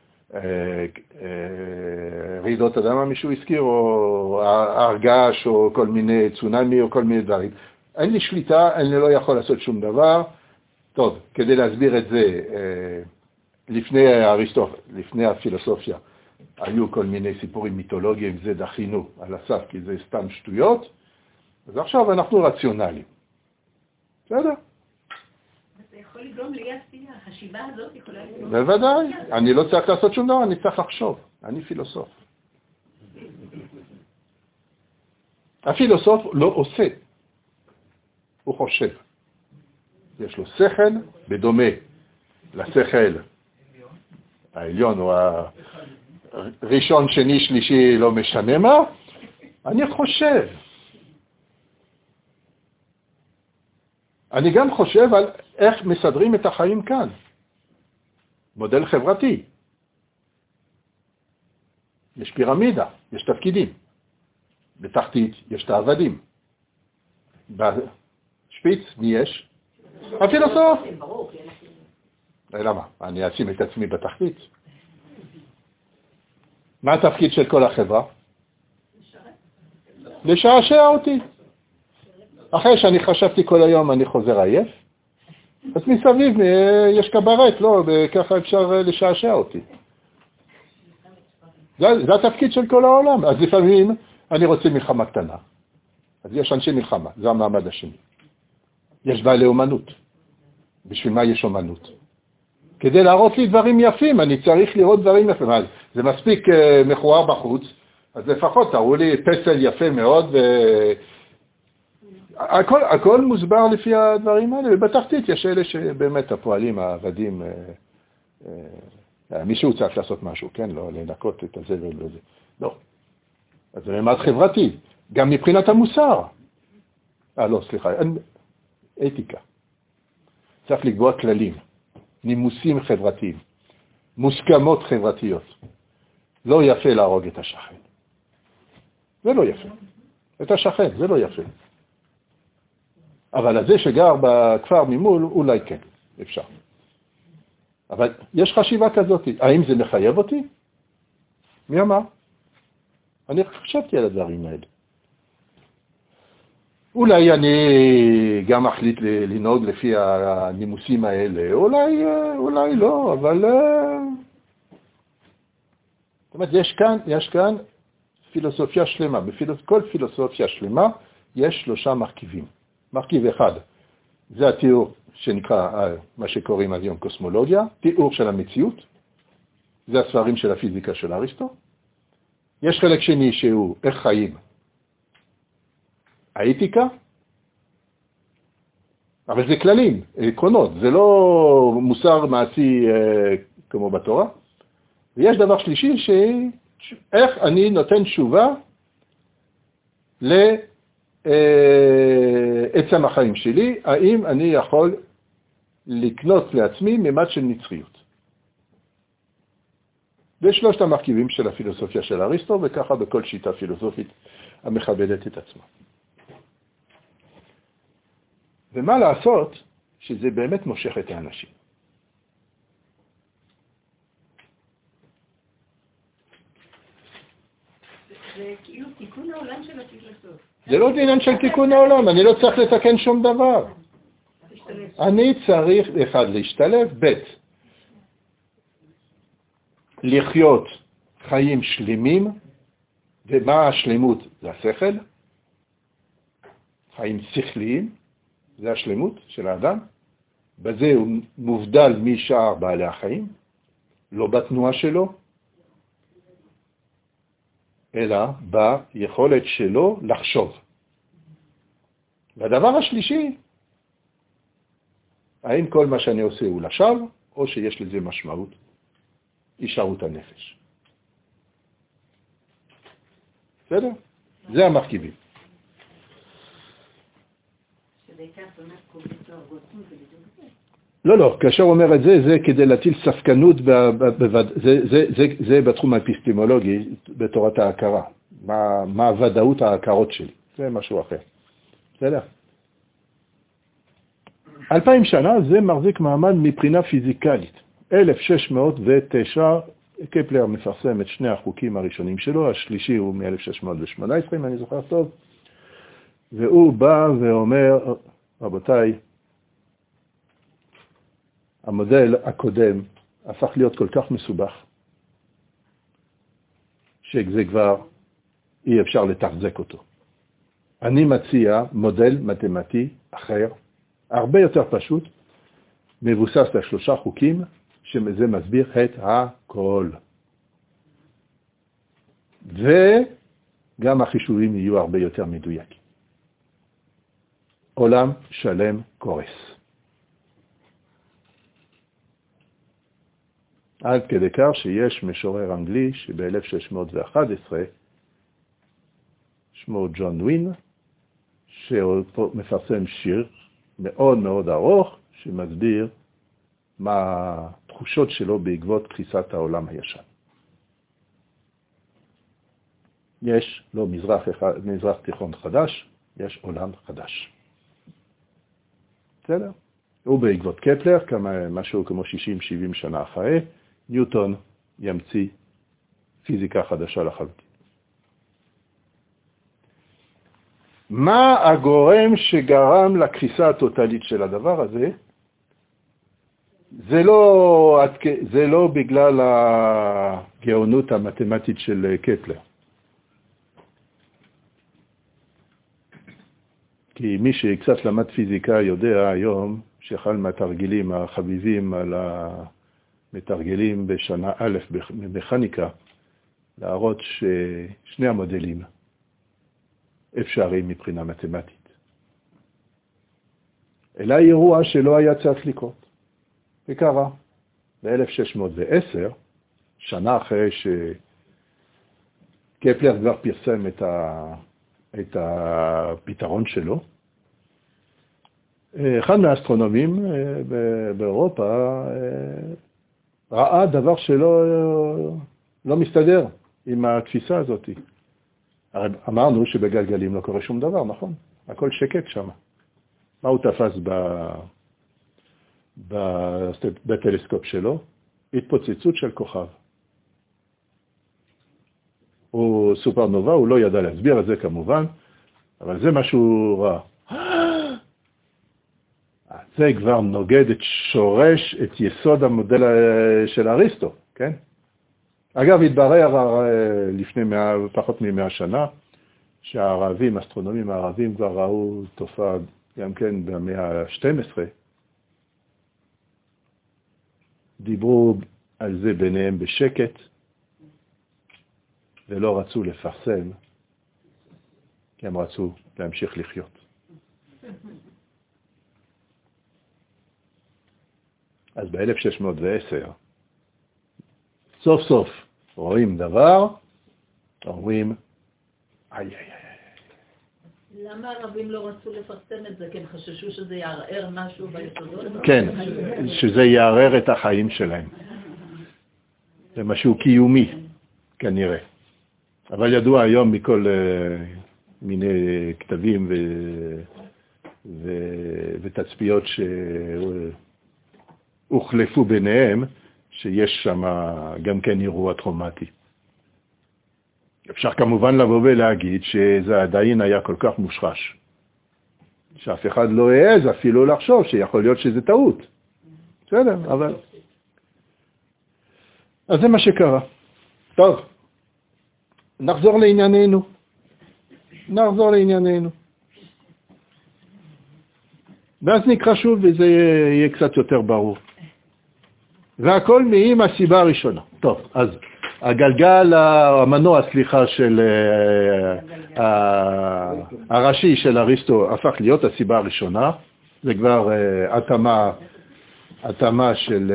רעידות אדמה מישהו הזכיר, או הרגש, או כל מיני צונמי, או כל מיני דברים. אין לי שליטה, אני לא יכול לעשות שום דבר. טוב, כדי להסביר את זה, לפני אריסטו, לפני הפילוסופיה, היו כל מיני סיפורים מיתולוגיים, זה דחינו על הסף, כי זה סתם שטויות, אז עכשיו אנחנו רציונליים. בסדר? זה יכול לגרום לאי עשייה, החשיבה הזאת יכולה לגרום... בוודאי, אני לא צריך לעשות שום דבר, אני צריך לחשוב, אני פילוסוף. הפילוסוף לא עושה, הוא חושב. יש לו שכל בדומה לשכל העליון או הראשון, שני, שלישי, לא משנה מה, אני חושב. אני גם חושב על איך מסדרים את החיים כאן. מודל חברתי. יש פירמידה, יש תפקידים. בתחתית יש את העבדים. בשפיץ מי יש? הפילוסוף. למה? אני אשים את עצמי בתחתית. מה התפקיד של כל החברה? לשעשע אותי. אחרי שאני חשבתי כל היום אני חוזר עייף, אז מסביב יש קברט, לא, וככה אפשר לשעשע אותי. זה, זה התפקיד של כל העולם. אז לפעמים אני רוצה מלחמה קטנה. אז יש אנשי מלחמה, זה המעמד השני. יש בעלי אומנות. בשביל מה יש אומנות? כדי להראות לי דברים יפים, אני צריך לראות דברים יפים. אז זה מספיק uh, מכוער בחוץ, אז לפחות תראו לי פסל יפה מאוד, ו... הכל, הכל מוסבר לפי הדברים האלה, ובתחתית יש אלה שבאמת הפועלים, העבדים, uh, uh, מישהו צריך לעשות משהו, כן? לא לנקות את הזבל וזה. לא. אז זה ממד חברתי, גם מבחינת המוסר. אה, לא, סליחה, אתיקה. צריך לקבוע כללים, נימוסים חברתיים, מוסכמות חברתיות. לא יפה להרוג את השכן. זה לא יפה. את השכן, זה לא יפה. אבל הזה שגר בכפר ממול, אולי כן, אפשר. אבל יש חשיבה כזאת. האם זה מחייב אותי? מי אמר? אני חשבתי על הדברים האלה. אולי אני גם מחליט לנהוג לפי הנימוסים האלה, אולי, אולי לא, אבל... זאת אומרת, יש כאן, יש כאן פילוסופיה שלמה. בכל פילוסופיה שלמה יש שלושה מרכיבים. מרכיב אחד, זה התיאור שנקרא, מה שקוראים היום קוסמולוגיה, תיאור של המציאות, זה הספרים של הפיזיקה של אריסטו. יש חלק שני שהוא איך חיים, האתיקה, אבל זה כללים, עקרונות, זה לא מוסר מעשי אה, כמו בתורה. ויש דבר שלישי, שאיך אני נותן תשובה לעצם החיים שלי, האם אני יכול לקנות לעצמי ממד של נצחיות. זה שלושת המרכיבים של הפילוסופיה של אריסטו, וככה בכל שיטה פילוסופית המכבדת את עצמה. ומה לעשות שזה באמת מושך את האנשים. זה כאילו תיקון העולם של הפילוסוף. זה לא עניין של תיקון העולם, אני לא צריך לתקן שום דבר. אני צריך, אחד, להשתלב, ב', לחיות חיים שלמים, ומה השלמות? זה השכל, חיים שכליים, זה השלמות של האדם, בזה הוא מובדל משאר בעלי החיים, לא בתנועה שלו, אלא ביכולת שלו לחשוב. והדבר השלישי, האם כל מה שאני עושה הוא לשווא, או שיש לזה משמעות, הישארות הנפש. בסדר? זה המרכיבים. לא, לא, כאשר הוא אומר את זה, זה כדי להטיל ספקנות, זה, זה, זה, זה בתחום האפיסטמולוגי, בתורת ההכרה. מה, מה הוודאות ההכרות שלי. זה משהו אחר. בסדר? אלפיים שנה זה מחזיק מעמד מבחינה פיזיקלית. אלף שש מאות ותשע, קפלר מפרסם את שני החוקים הראשונים שלו, השלישי הוא מ-אלף שש מאות שמונה עשרה, אם אני זוכר טוב, והוא בא ואומר, רבותיי, המודל הקודם הפך להיות כל כך מסובך, שזה כבר אי אפשר לתחזק אותו. אני מציע מודל מתמטי אחר, הרבה יותר פשוט, מבוסס לשלושה חוקים, שזה מסביר את הכל. וגם החישובים יהיו הרבה יותר מדויקים. עולם שלם קורס. עד כדי כך שיש משורר אנגלי שב-אלף שש מאות ואחת עשרה, שמו ג'ון ווין, שמפרסם שיר מאוד מאוד ארוך, שמסביר מה התחושות שלו בעקבות קריסת העולם הישן. יש לא מזרח, אחד, מזרח תיכון חדש, יש עולם חדש. בסדר? ובעקבות קפלר, כמה, משהו כמו שישים שבעים שנה אחרי, ניוטון ימציא פיזיקה חדשה לחלוטין. מה הגורם שגרם לקריסה הטוטלית של הדבר הזה? זה לא, זה לא בגלל הגאונות המתמטית של קפלר. כי מי שקצת למד פיזיקה יודע היום שאחד מהתרגילים החביבים על המתרגלים בשנה א' במכניקה, להראות ששני המודלים אפשריים מבחינה מתמטית. אלא אירוע שלא היה צריך לקרות. וקרה, ב-אלף שש מאות ועשר, שנה אחרי שקפלר כבר פרסם את, ה... את הפתרון שלו, אחד מהאסטרונומים באירופה ראה דבר שלא לא מסתדר עם התפיסה הזאת. אמרנו שבגלגלים לא קורה שום דבר, נכון? הכל שקט שם. מה הוא תפס ב... בטלסקופ שלו? התפוצצות של כוכב. הוא סופרנובה, הוא לא ידע להסביר את זה כמובן, אבל זה מה שהוא ראה. זה כבר נוגד את שורש, את יסוד המודל של אריסטו, כן? אגב, התברר לפני מאה, פחות ממאה שנה, שהערבים, אסטרונומים הערבים כבר ראו תופעה גם כן במאה ה-שתים עשרה. דיברו על זה ביניהם בשקט, ולא רצו לפרסם, כי הם רצו להמשיך לחיות. אז ב-אלף שש מאות ועשר, סוף סוף רואים דבר, אומרים, איי איי איי. למה הערבים לא רצו לפרסם את זה? כי הם חששו שזה יערער משהו ביסודות? כן, שזה יערער את החיים שלהם. זה משהו קיומי, כנראה. אבל ידוע היום מכל uh, מיני כתבים ו... ו... ותצפיות שהוחלפו ביניהם, שיש שם גם כן אירוע טראומטי. אפשר כמובן לבוא ולהגיד שזה עדיין היה כל כך מושרש, שאף אחד לא העז אפילו לחשוב שיכול להיות שזה טעות. בסדר, אבל... אז זה מה שקרה. טוב, נחזור לענייננו. נחזור לענייננו. ואז נקרא שוב וזה יהיה קצת יותר ברור. והכל מעם הסיבה הראשונה. טוב, אז הגלגל, המנוע, סליחה, של הראשי של אריסטו הפך להיות הסיבה הראשונה. זה כבר התאמה, התאמה של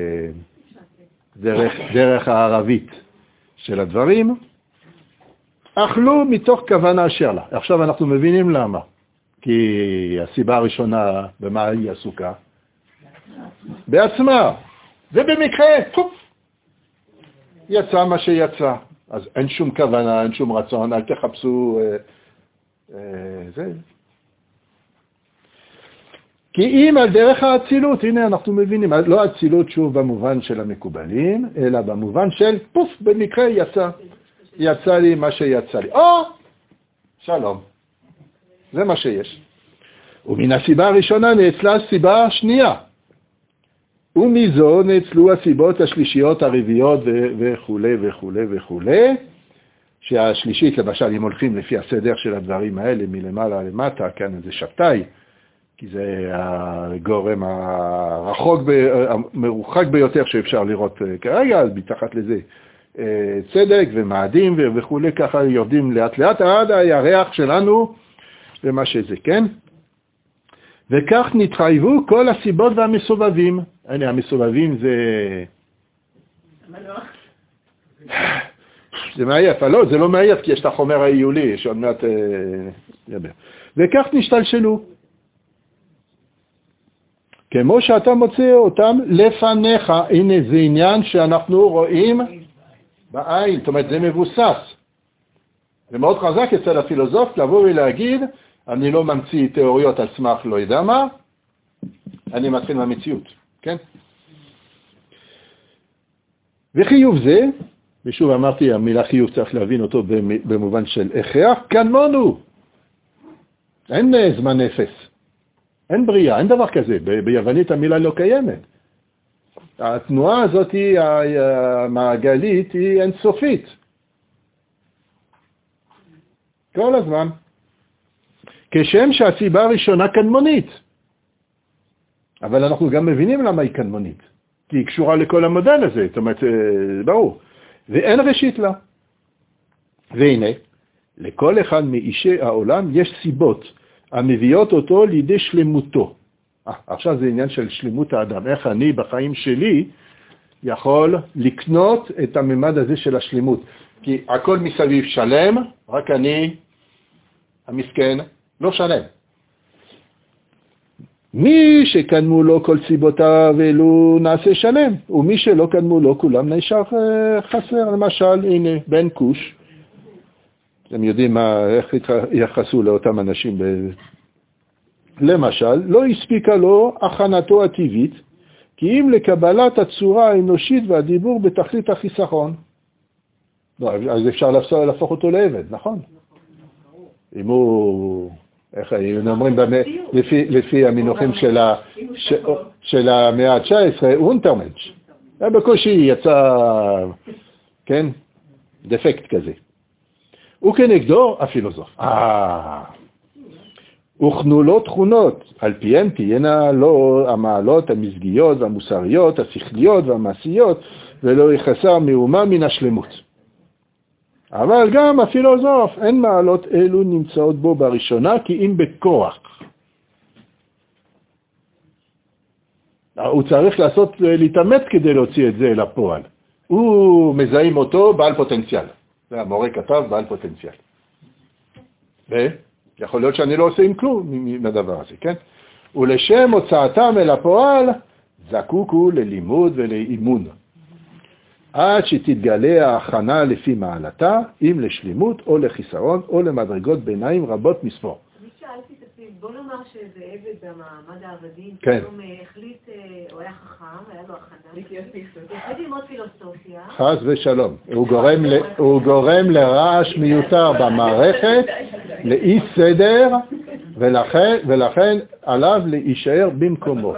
דרך, דרך הערבית של הדברים. אכלו מתוך כוונה אשר לה. עכשיו אנחנו מבינים למה. כי הסיבה הראשונה, במה היא עסוקה? בעצמה. זה במקרה, טוב. יצא מה שיצא. אז אין שום כוונה, אין שום רצון, אל תחפשו... אה, אה, זה. כי אם על דרך האצילות, הנה אנחנו מבינים, לא האצילות שוב במובן של המקובלים, אלא במובן של פוף, במקרה יצא. יצא לי מה שיצא לי. או, שלום. זה מה שיש. ומן הסיבה הראשונה נאצלה הסיבה השנייה. ומזו נאצלו הסיבות השלישיות, הרביעיות וכו' וכו' וכו'. שהשלישית, למשל, אם הולכים לפי הסדר של הדברים האלה, מלמעלה למטה, כאן זה שבתאי, כי זה הגורם הרחוק, המרוחק ביותר שאפשר לראות כרגע, אז מתחת לזה. צדק ומאדים וכו', ככה יורדים לאט לאט עד הירח שלנו ומה שזה, כן? וכך נתחייבו כל הסיבות והמסובבים. הנה, המסובבים זה... זה מעייף, לא, זה לא מעייף כי יש את החומר העיולי, שעוד מעט ידבר. וכך נשתלשלו. כמו שאתה מוצא אותם לפניך. הנה זה עניין שאנחנו רואים בעין, זאת אומרת זה מבוסס. זה מאוד חזק אצל הפילוסוף לבוא ולהגיד, אני לא ממציא תיאוריות על סמך לא יודע מה, אני מתחיל מהמציאות, כן? וחיוב זה, ושוב אמרתי, המילה חיוב צריך להבין אותו במובן של הכרח, כמונו. אין זמן אפס, אין בריאה, אין דבר כזה, ב- ביוונית המילה לא קיימת. התנועה הזאת היא המעגלית, היא אינסופית. כל הזמן. כשם שהסיבה הראשונה קדמונית. אבל אנחנו גם מבינים למה היא קדמונית. כי היא קשורה לכל המודל הזה, זאת אומרת, ברור. ואין ראשית לה. והנה, לכל אחד מאישי העולם יש סיבות המביאות אותו לידי שלמותו. 아, עכשיו זה עניין של שלמות האדם. איך אני בחיים שלי יכול לקנות את הממד הזה של השלמות. כי הכל מסביב שלם, רק אני, המסכן, לא שלם. מי שקדמו לו כל סיבותיו אלו נעשה שלם, ומי שלא קדמו לו כולם נשאר חסר. למשל, הנה, בן כוש, אתם יודעים מה, איך יחסו לאותם אנשים. ב... למשל, לא הספיקה לו הכנתו הטבעית, כי אם לקבלת הצורה האנושית והדיבור בתכלית החיסכון. לא, אז אפשר להפוך אותו לעבד, נכון? אם הוא, איך אומרים, לפי, לפי המינוחים של, ה, ש, של המאה ה-תשע עשרה, הוא אונטרמנץ'. בקושי יצא, כן, דפקט כזה. וכנגדו הפילוסוף. אה, הוכנו לו תכונות, על פיהם תהיינה לו המעלות המזגיות והמוסריות, השכליות והמעשיות, ולא יחסר מאומה מן השלמות. אבל גם הפילוסוף, אין מעלות אלו נמצאות בו בראשונה, כי אם בכוח. הוא צריך לעשות, להתאמץ כדי להוציא את זה לפועל. הוא מזהים אותו בעל פוטנציאל. זה המורה כתב, בעל פוטנציאל. ויכול להיות שאני לא עושה עם כלום מהדבר הזה, כן? ולשם הוצאתם אל הפועל, זקוקו ללימוד ולאימון. עד שתתגלה ההכנה לפי מעלתה, אם לשלימות או לחיסרון או למדרגות ביניים רבות מספור. אני שאלתי את עצמי, בוא נאמר שזה עבד במעמד העבדים, כן. פתאום החליט, הוא היה חכם, היה לו הכנה, החליט ללמוד פילוסופיה. חס ושלום. הוא גורם, ל, הוא גורם לרעש מיותר במערכת, לאי סדר, ולכן, ולכן עליו להישאר במקומו.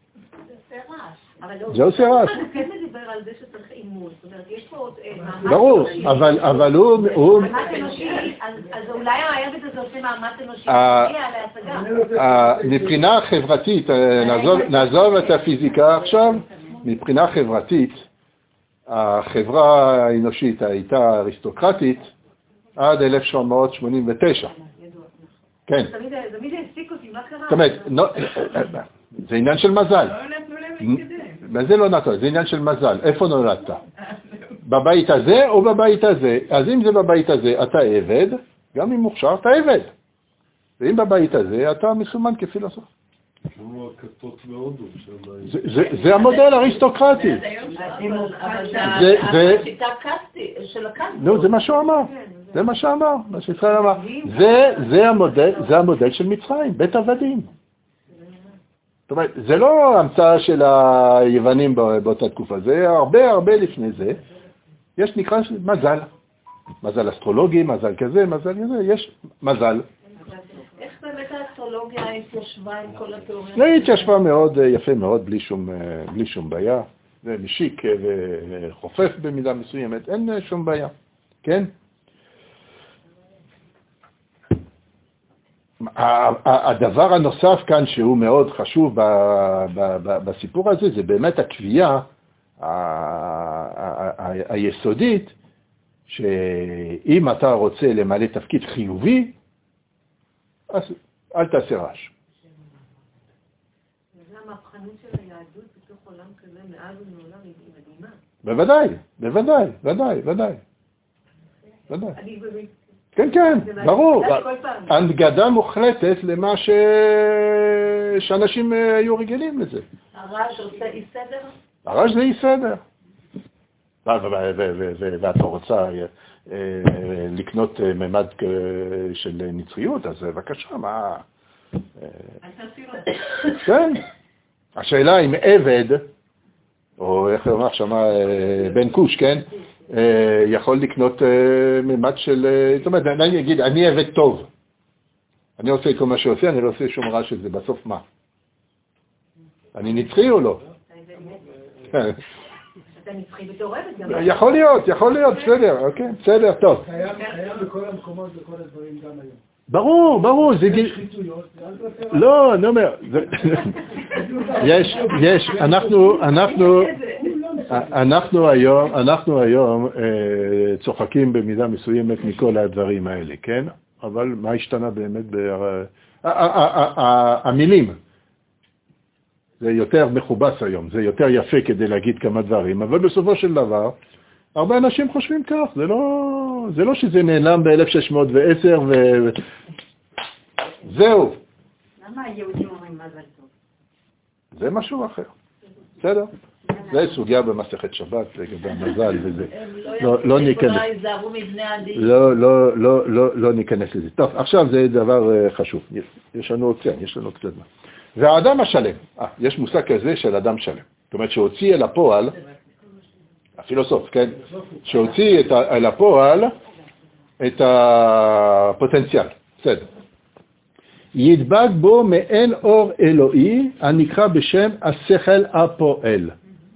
זה עושה רעש. הוא כן מדבר על זה שצריך אימון, זאת אומרת, יש פה עוד מאמץ ברור, אבל, אבל הוא... מאמץ אנושי, אז אולי העבד הזה עושה מאמץ אנושי, להגיע להשגה. מבחינה חברתית, נעזוב את הפיזיקה עכשיו, מבחינה חברתית, החברה האנושית הייתה אריסטוקרטית עד אלף תשע מאות שמונים ותשע. כן. תמיד זה הפסיק אותי, מה קרה? זאת אומרת, זה עניין של מזל. מה זה לא נתן? זה עניין של מזל. איפה נולדת? בבית הזה או בבית הזה? אז אם זה בבית הזה, אתה עבד, גם אם מוכשר, אתה עבד. ואם בבית הזה, אתה מסומן כפילוסוף. זה המודל האריסטוקרטי. אבל השיטה של הקאסטי. נו, זה מה שהוא אמר. זה מה שאמר, מה שישראל אמר. זה המודל של מצרים, בית עבדים. זאת אומרת, זה לא המצאה של היוונים באותה תקופה, זה הרבה הרבה לפני זה. יש נקרא מזל. מזל אסטרולוגי, מזל כזה, מזל כזה, יש מזל. איך באמת האסטרולוגיה התיישבה עם כל התיאוריה? היא התיישבה מאוד יפה מאוד, בלי שום, בלי שום בעיה. זה משיק וחופף במידה מסוימת, אין שום בעיה. כן? הדבר הנוסף כאן שהוא מאוד חשוב בסיפור הזה, זה באמת הקביעה היסודית, שאם אתה רוצה למלא תפקיד חיובי, אז אל תעשה רעש. זה המהפכנות של היהדות בתוך עולם כזה מאז ומעולם היא מדהימה. בוודאי, בוודאי, ודאי, ודאי. ודאי. אני באמת. כן, כן, ברור. הנגדה מוחלטת למה ש... שאנשים היו רגילים לזה. הרעש עושה אי סדר? הרעש זה אי סדר. ואתה רוצה לקנות ממד של נצחיות, אז בבקשה, מה... כן. השאלה אם עבד, או איך לומר שמה בן קוש, כן? יכול לקנות ממד של... זאת אומרת, אני אגיד, אני עבד טוב. אני עושה כל מה שעושה, אני לא עושה שום רע שזה. בסוף מה? אני נצחי או לא? אתה נצחי בתור עבד גם. יכול להיות, יכול להיות, בסדר, אוקיי, בסדר, טוב. קיים בכל המקומות וכל הדברים גם היום. ברור, ברור, זה גיל... לא, אני אומר, יש, יש, אנחנו, אנחנו, אנחנו היום, אנחנו היום צוחקים במידה מסוימת מכל הדברים האלה, כן? אבל מה השתנה באמת? המילים, זה יותר מכובס היום, זה יותר יפה כדי להגיד כמה דברים, אבל בסופו של דבר, הרבה אנשים חושבים כך, זה לא, זה לא שזה נעלם ב-אלף שש מאות ועשר ו... זהו. למה היהודים אומרים מזל טוב? זה משהו אחר. בסדר? זה סוגיה במסכת שבת, לגבי המזל וזה. לא ניכנס. לא, לא, לא, לא, לא ניכנס לזה. טוב, עכשיו זה דבר חשוב. יש לנו עוד יש לנו קצת מה. והאדם השלם, אה, יש מושג כזה של אדם שלם. זאת אומרת, שהוציא אל הפועל, הפילוסוף, כן? שהוציא אל הפועל את הפוטנציאל. בסדר. ידבק בו מעין אור אלוהי, הנקרא בשם השכל הפועל.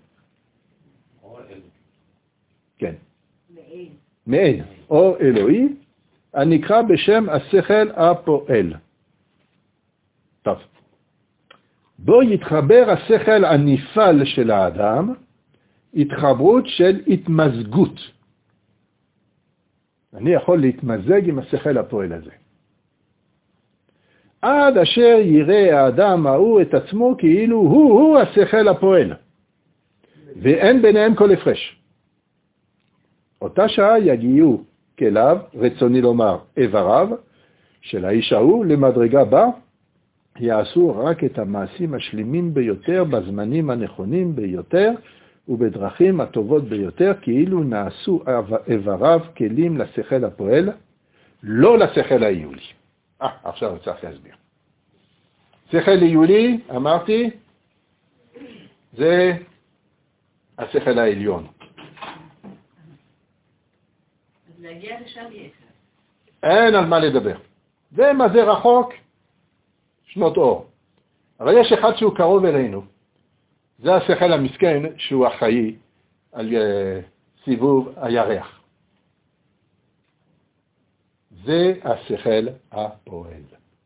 כן. מעין. מעין. אור אלוהי, הנקרא בשם השכל הפועל. טוב. בו יתחבר השכל הנפעל של האדם, התחברות של התמזגות. אני יכול להתמזג עם השכל הפועל הזה. עד אשר יראה האדם ההוא את עצמו כאילו הוא-הוא השכל הפועל, ואין ביניהם כל הפרש. אותה שעה יגיעו כליו, רצוני לומר, איבריו, של האיש ההוא למדרגה בה, יעשו רק את המעשים השלימים ביותר, בזמנים הנכונים ביותר, ובדרכים הטובות ביותר, כאילו נעשו איבריו כלים לשכל הפועל, לא לשכל היולי. אה, עכשיו אני צריך להסביר. שכל היולי, אמרתי, זה השכל העליון. אז להגיע לשם יש. אין על מה לדבר. ומה זה רחוק? שנות אור. אבל יש אחד שהוא קרוב אלינו. זה השכל המסכן שהוא אחראי על סיבוב הירח. זה השכל הפועל.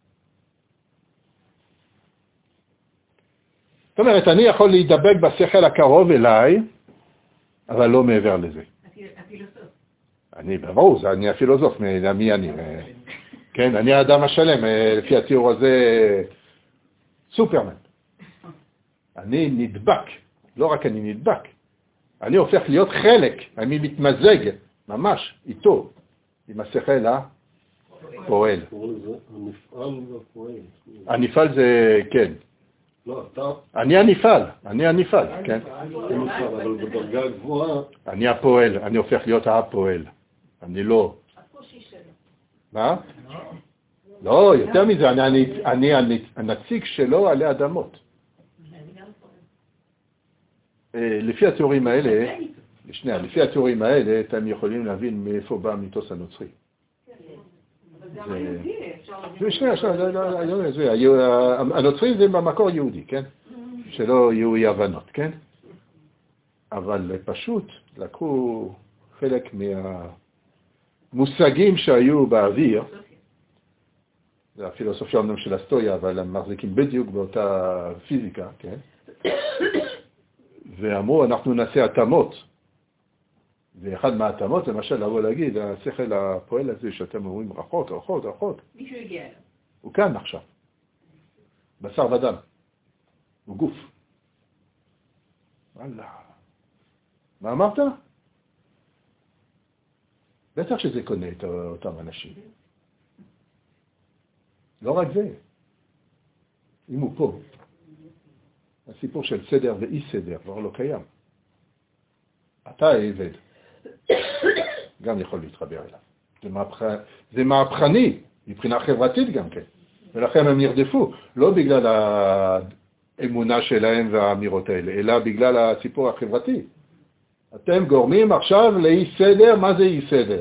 זאת אומרת, אני יכול להידבק בשכל הקרוב אליי, אבל לא מעבר לזה. הפילוסוף. אני, ברור, זה אני הפילוסוף, מי אני? כן, אני האדם השלם, לפי התיאור הזה, סופרמן. אני נדבק, לא רק אני נדבק, אני הופך להיות חלק, אני מתמזג ממש איתו, עם השכל הפועל. הנפעל והפועל. הנפעל זה, כן. לא, אתה... אני הנפעל, אני הנפעל, כן. אבל בדרגה גבוהה... אני הפועל, אני הופך להיות הפועל. אני לא. מה? לא, יותר מזה, אני הנציג שלו עלי אדמות. לפי התיאורים האלה, שנייה, לפי התיאורים האלה, אתם יכולים להבין מאיפה בא המיתוס הנוצרי. שנייה, שנייה, הנוצרי זה במקור יהודי, כן? שלא יהיו אי הבנות, כן? אבל פשוט לקחו חלק מהמושגים שהיו באוויר, זה הפילוסופיה אומנם של הסטויה, אבל הם מחזיקים בדיוק באותה פיזיקה, כן? ואמרו, אנחנו נעשה התאמות. ואחד מההתאמות, למשל, לבוא להגיד, השכל הפועל הזה שאתם אומרים רחות, רחות, רחות. מישהו הגיע אליו. הוא כאן עכשיו. בשר ודם. הוא גוף. וואלה. מה אמרת? בטח שזה קונה את אותם אנשים. לא רק זה. אם הוא פה, הסיפור של סדר ואי סדר כבר לא קיים. אתה העבד, גם יכול להתחבר אליו. זה, מהפכ... זה מהפכני, מבחינה חברתית גם כן. ולכן הם נרדפו, לא בגלל האמונה שלהם והאמירות האלה, אלא בגלל הסיפור החברתי. אתם גורמים עכשיו לאי סדר, מה זה אי סדר?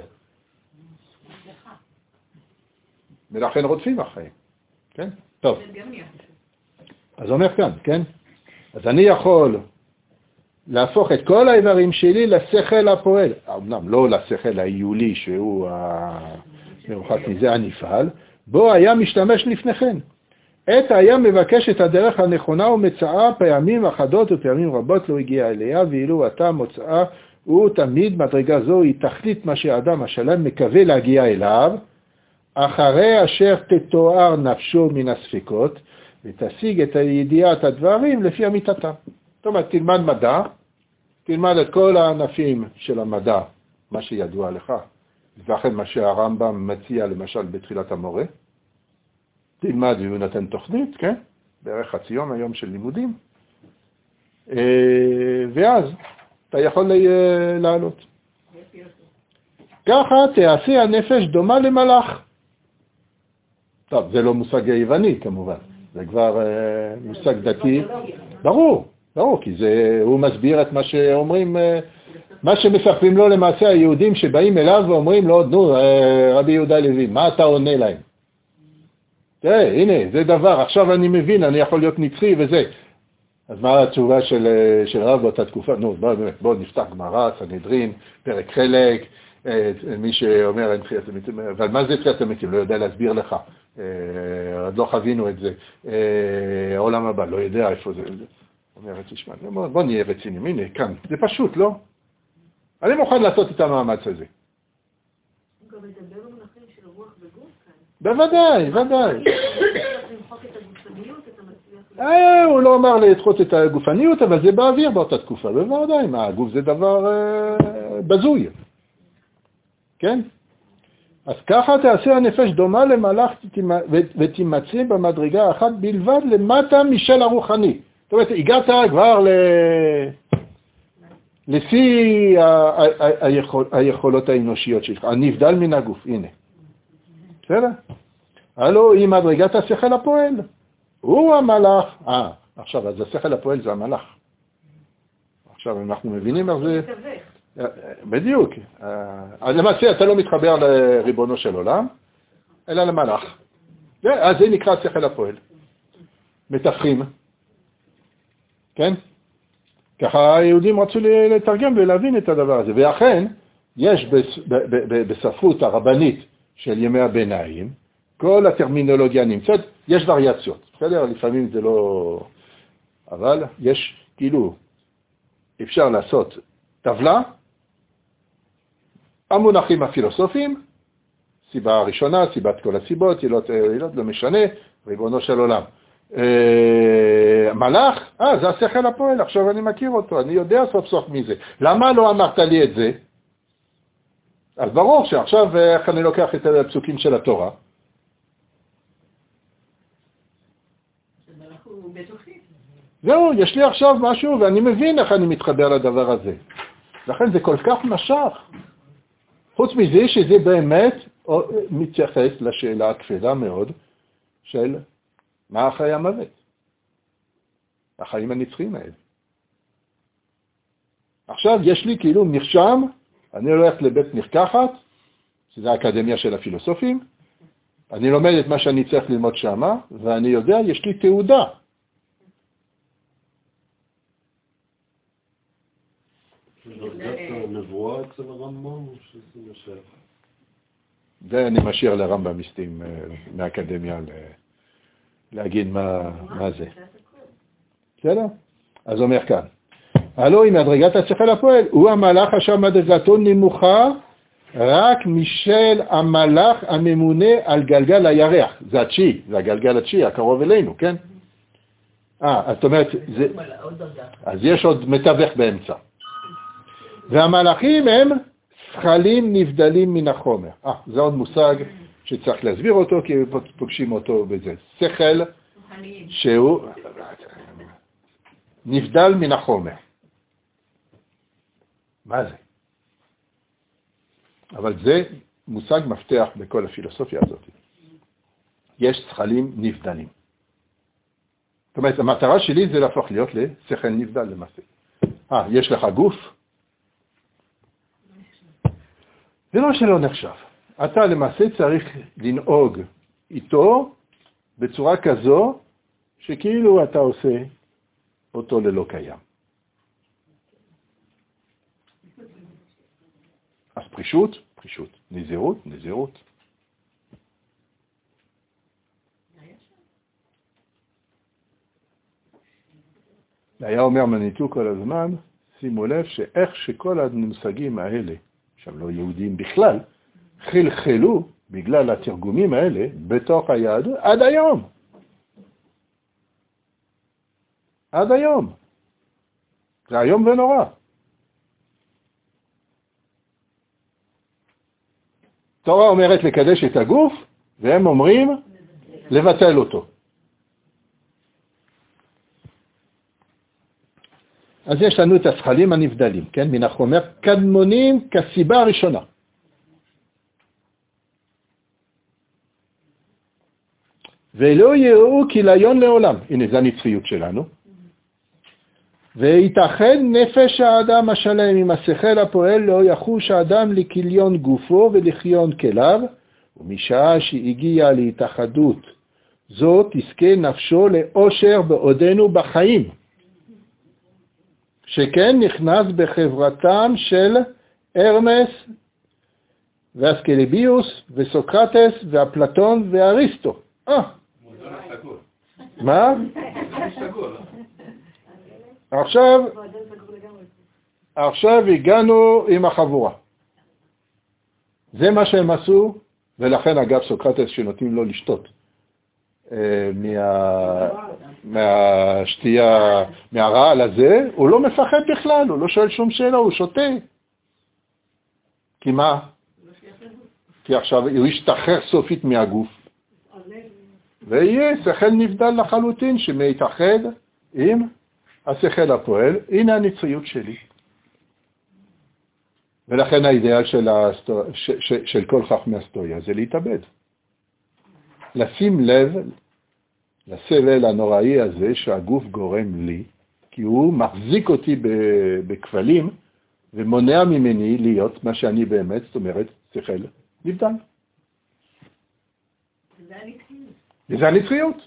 ולכן רודפים החיים. כן? טוב. אז אומר כאן, כן? אז אני יכול להפוך את כל האיברים שלי לשכל הפועל. אמנם לא לשכל העיולי שהוא המרוחק מזה הנפעל, בו היה משתמש לפניכן. עת היה מבקש את הדרך הנכונה ומצאה פעמים אחדות ופעמים רבות לא הגיע אליה, ואילו אתה מוצאה הוא תמיד מדרגה זו היא תכלית מה שהאדם השלם מקווה להגיע אליו, אחרי אשר תתואר נפשו מן הספקות, ותשיג את הידיעת הדברים לפי אמיתתם. זאת אומרת, תלמד מדע, תלמד את כל הענפים של המדע, מה שידוע לך, ואכן מה שהרמב"ם מציע למשל בתחילת המורה, תלמד והוא נתן תוכנית, כן? בערך חצי יום היום של לימודים, ואז אתה יכול לעלות. ככה תעשה הנפש דומה למלאך. טוב, זה לא מושג יווני כמובן, זה כבר מושג דתי. ברור, ברור, כי זה, הוא מסביר את מה שאומרים, מה שמספרים לו למעשה היהודים שבאים אליו ואומרים לו, נו, רבי יהודה לוי, מה אתה עונה להם? תראה, הנה, זה דבר, עכשיו אני מבין, אני יכול להיות נצחי וזה. אז מה התשובה של, של רב באותה תקופה? נו, בוא, בוא נפתח גמרא, סנהדרין, פרק חלק, מי שאומר אין תחיית המתים, אבל מה זה תחיית המתים? לא יודע להסביר לך. עוד לא חווינו את זה. העולם הבא, לא יודע איפה זה. אומר, תשמע, בוא, בוא נהיה רצינים, הנה, כאן. זה פשוט, לא? אני מוכן לעשות את המאמץ הזה. הוא גם מדבר במונחים של רוח וגוף כאן. בוודאי, ודאי. למחוק את הגופניות, את המצליח. אה, הוא לא אמר לדחות את הגופניות, אבל זה באוויר באותה תקופה. בוודאי, מה, הגוף זה דבר אה, בזוי. כן? אז ככה תעשה הנפש דומה למלאך ותימצא במדרגה אחת בלבד למטה משל הרוחני. זאת אומרת, הגעת כבר ל... לפי היכול... היכולות האנושיות שלך, הנבדל מן הגוף, הנה. בסדר? הלו, היא מדרגת השכל הפועל. הוא המלאך. אה, עכשיו, אז השכל הפועל זה המלאך. עכשיו, אנחנו מבינים איך זה... בדיוק. אז למעשה אתה לא מתחבר לריבונו של עולם, אלא למלאך. אז זה נקרא שכל הפועל. מתווכים. כן? ככה היהודים רצו לתרגם ולהבין את הדבר הזה. ואכן, יש בספרות הרבנית של ימי הביניים, כל הטרמינולוגיה נמצאת, יש וריאציות. בסדר? לפעמים זה לא... אבל יש, כאילו, אפשר לעשות טבלה, המונחים הפילוסופיים, סיבה הראשונה, סיבת כל הסיבות, ילות, ילות, לא משנה, ריבונו של עולם. אה, מלאך, אה, זה השכל הפועל, עכשיו אני מכיר אותו, אני יודע סוף סוף מי זה. למה לא אמרת לי את זה? אז ברור שעכשיו איך אני לוקח את הפסוקים של התורה? זהו, יש לי עכשיו משהו ואני מבין איך אני מתחבר לדבר הזה. לכן זה כל כך משך. חוץ מזה שזה באמת מתייחס לשאלה הכבדה מאוד של מה החיי המוות. החיים הנצחיים האלה. עכשיו יש לי כאילו מרשם, אני הולך לבית מרקחת, שזה האקדמיה של הפילוסופים, אני לומד את מה שאני צריך ללמוד שמה, ואני יודע, יש לי תעודה. דרגת הנבואה אצל הרמב"ם, שזה משך? זה אני משאיר לרמב"מיסטים מהאקדמיה להגיד מה, מה זה. בסדר? אז אומר כאן, הלא היא מדרגת השכל הפועל, הוא המלאך אשר מדרגתו נמוכה רק משל המלאך הממונה על גלגל הירח. זה התשיעי, זה הגלגל התשיעי, הקרוב אלינו, כן? אה, זאת אומרת, זה, אז יש עוד מתווך באמצע. והמלאכים הם שכלים נבדלים מן החומר. אה, זה עוד מושג שצריך להסביר אותו, כי פוגשים אותו בזה. שכל שהוא נבדל מן החומר. מה זה? אבל זה מושג מפתח בכל הפילוסופיה הזאת. יש שכלים נבדלים. זאת אומרת, המטרה שלי זה להפוך להיות לשכל נבדל למעשה. אה, יש לך גוף? זה לא שלא נחשב. אתה למעשה צריך לנהוג איתו בצורה כזו שכאילו אתה עושה אותו ללא קיים. אז פרישות, פרישות. נזירות, נזירות. היה אומר מניטו כל הזמן, שימו לב שאיך שכל המושגים האלה, שהם לא יהודים בכלל, חלחלו בגלל התרגומים האלה בתוך היהדות עד היום. עד היום. זה היום ונורא. תורה אומרת לקדש את הגוף, והם אומרים לבטל אותו. אז יש לנו את השכלים הנבדלים, כן? מן החומר קדמונים כסיבה הראשונה. ולא יראו כליון לעולם. הנה, זה הנצחיות שלנו. ויתאחד נפש האדם השלם עם השכל הפועל, לא יחוש האדם לכליון גופו ולחיון כליו, ומשעה שהגיע להתאחדות זאת, תזכה נפשו לאושר בעודנו בחיים. שכן נכנס בחברתם של הרמס ואסקלביוס וסוקרטס ואפלטון ואריסטו. אה. מה? עכשיו, עכשיו הגענו עם החבורה. זה מה שהם עשו, ולכן אגב סוקרטס שנותנים לו לשתות. מה, מהשתייה, מהרעל הזה, הוא לא מפחד בכלל, הוא לא שואל שום שאלה, הוא שותה. כי מה? כי עכשיו הוא ישתחרר סופית מהגוף. ויהיה שכל נבדל לחלוטין שמתאחד עם השכל הפועל. הנה הנצחיות שלי. ולכן האידאל של, הסטו... ש... ש... של כל חכמי הסטוריה זה להתאבד. לשים לב לסבל הנוראי הזה שהגוף גורם לי, כי הוא מחזיק אותי בכבלים ומונע ממני להיות מה שאני באמת, זאת אומרת, שכל נבדל. זה הנצחיות. וזה הנצחיות.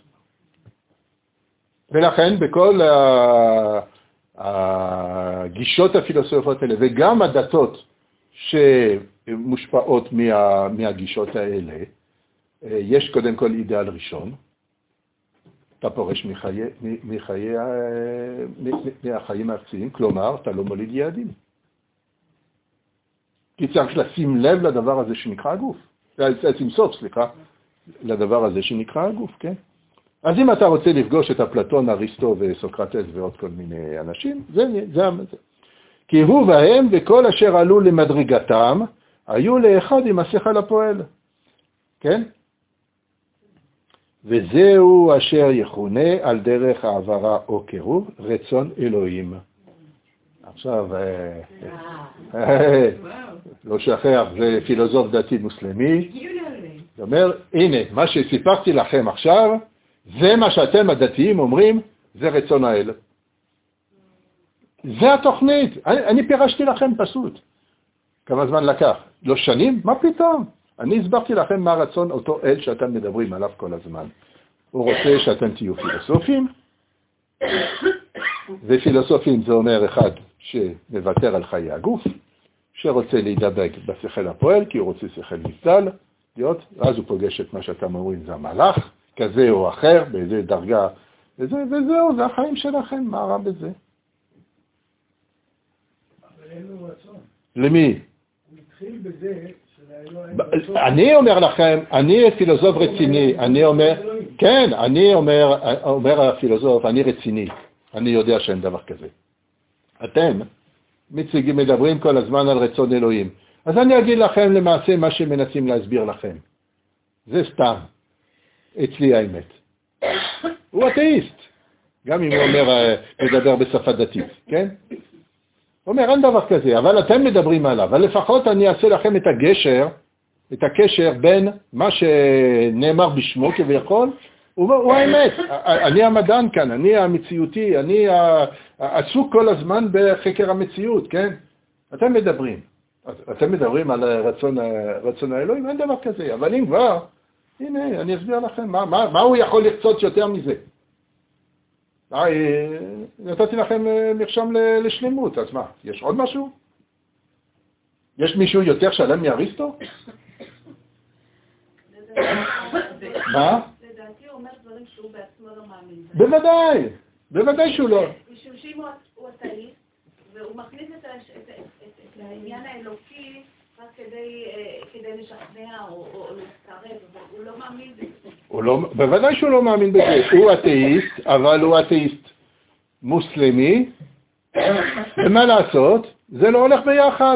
ולכן בכל הגישות הפילוסופיות האלה, וגם הדתות שמושפעות מה, מהגישות האלה, יש קודם כל אידאל ראשון, אתה פורש מחיי, מחיי, מהחיים הארציים, כלומר, אתה לא מוליד ילדים. כי צריך לשים לב לדבר הזה שנקרא הגוף. לשים סוף, סליחה, לדבר הזה שנקרא הגוף, כן? אז אם אתה רוצה לפגוש את אפלטון, אריסטו וסוקרטס ועוד כל מיני אנשים, זה זה. זה. כי הוא והם וכל אשר עלו למדרגתם, היו לאחד עם השכל הפועל. כן? וזהו אשר יכונה על דרך העברה או קירוב, רצון אלוהים. עכשיו, לא שכח, זה פילוסוף דתי מוסלמי. זאת אומרת, הנה, מה שסיפרתי לכם עכשיו, זה מה שאתם הדתיים אומרים, זה רצון האל. זה התוכנית. אני, אני פירשתי לכם פשוט. כמה זמן לקח? לא שנים? מה פתאום? אני הסברתי לכם מה רצון אותו אל שאתם מדברים עליו כל הזמן. הוא רוצה שאתם תהיו פילוסופים, ופילוסופים זה אומר אחד שמוותר על חיי הגוף, שרוצה להידבק בשכל הפועל, כי הוא רוצה שכל נבדל, להיות, אז הוא פוגש את מה שאתם אומרים, זה המלאך, כזה או אחר, באיזה דרגה, וזה, וזהו, זה החיים שלכם, מה רע בזה? אבל אין לו רצון. למי? הוא התחיל בזה, אני אומר לכם, אני פילוסוף רציני, אני אומר, כן, אני אומר, אומר הפילוסוף, אני רציני, אני יודע שאין דבר כזה. אתם מציגים, מדברים כל הזמן על רצון אלוהים. אז אני אגיד לכם למעשה מה שמנסים להסביר לכם. זה סתם. אצלי האמת. הוא אתאיסט. גם אם הוא אומר, מדבר בשפה דתית, כן? הוא אומר, אין דבר כזה, אבל אתם מדברים עליו, אבל לפחות אני אעשה לכם את הגשר, את הקשר בין מה שנאמר בשמו כביכול, הוא, הוא האמת. אני המדען כאן, אני המציאותי, אני עסוק כל הזמן בחקר המציאות, כן? אתם מדברים. אתם מדברים על רצון, רצון האלוהים, אין דבר כזה, אבל אם כבר, הנה, אני אסביר לכם, מה, מה, מה הוא יכול לרצות יותר מזה? נתתי לכם מרשם לשלמות, אז מה, יש עוד משהו? יש מישהו יותר שלם מאריסטו? מה? לדעתי הוא אומר דברים שהוא בעצמו לא מאמין. בוודאי, בוודאי שהוא לא. משום שאם הוא אתאיסט, והוא מכניס את העניין האלוקי רק כדי לשכנע או להצטרף, הוא לא מאמין בזה. בוודאי שהוא לא מאמין בזה. הוא אתאיסט, אבל הוא אתאיסט מוסלמי, ומה לעשות? זה לא הולך ביחד.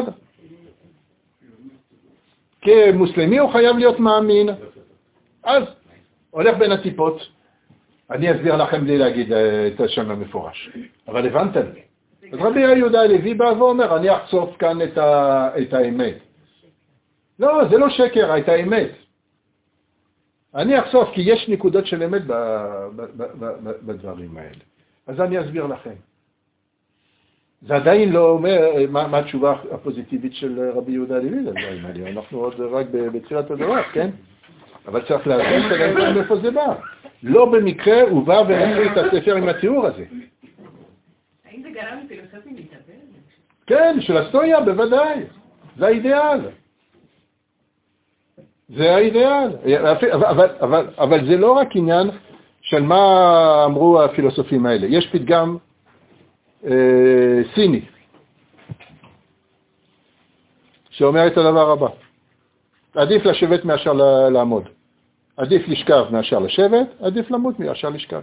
כמוסלמי הוא חייב להיות מאמין. אז הולך בין הטיפות. אני אסביר לכם בלי להגיד את השם המפורש. אבל הבנתם לי. אז רבי יהודה הלוי בא ואומר, אני אחשוף כאן את, ה... את האמת. לא, זה לא שקר, את האמת. אני אחשוף, כי יש נקודות של אמת ב... ב... ב... ב... בדברים האלה. אז אני אסביר לכם. זה עדיין לא אומר מה, מה התשובה הפוזיטיבית של רבי יהודה הלוי לדברים האלה. אנחנו עוד רק בתחילת הדבר, כן? אבל צריך להבין שלהם מאיפה זה בא. לא במקרה הוא בא ונקריא את הספר עם התיאור הזה. האם זה גרם לפילוסופים להתאבל? כן, של הסטוריה, בוודאי. זה האידיאל. זה האידיאל. אבל, אבל, אבל, אבל זה לא רק עניין של מה אמרו הפילוסופים האלה. יש פתגם אה, סיני, שאומר את הדבר הבא. עדיף לשבת מאשר לעמוד. עדיף לשכב מאשר לשבת, עדיף למות מאשר לשכב.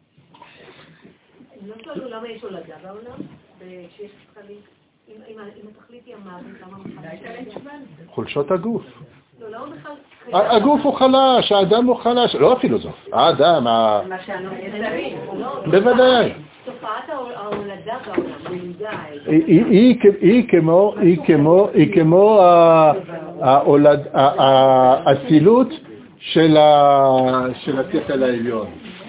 לא שאלו למה יש הולדה בעולם? שיש תחלית? אם התכלית היא המוות, למה מחלש? חולשות הגוף. לא, לא בכלל... הגוף הוא חלש, האדם הוא חלש, לא הפילוסוף, האדם, ה... מה שאנו יצרים. בוודאי. תופעת ההולדה בעולם, היא כמו האצילות של השכל העליון.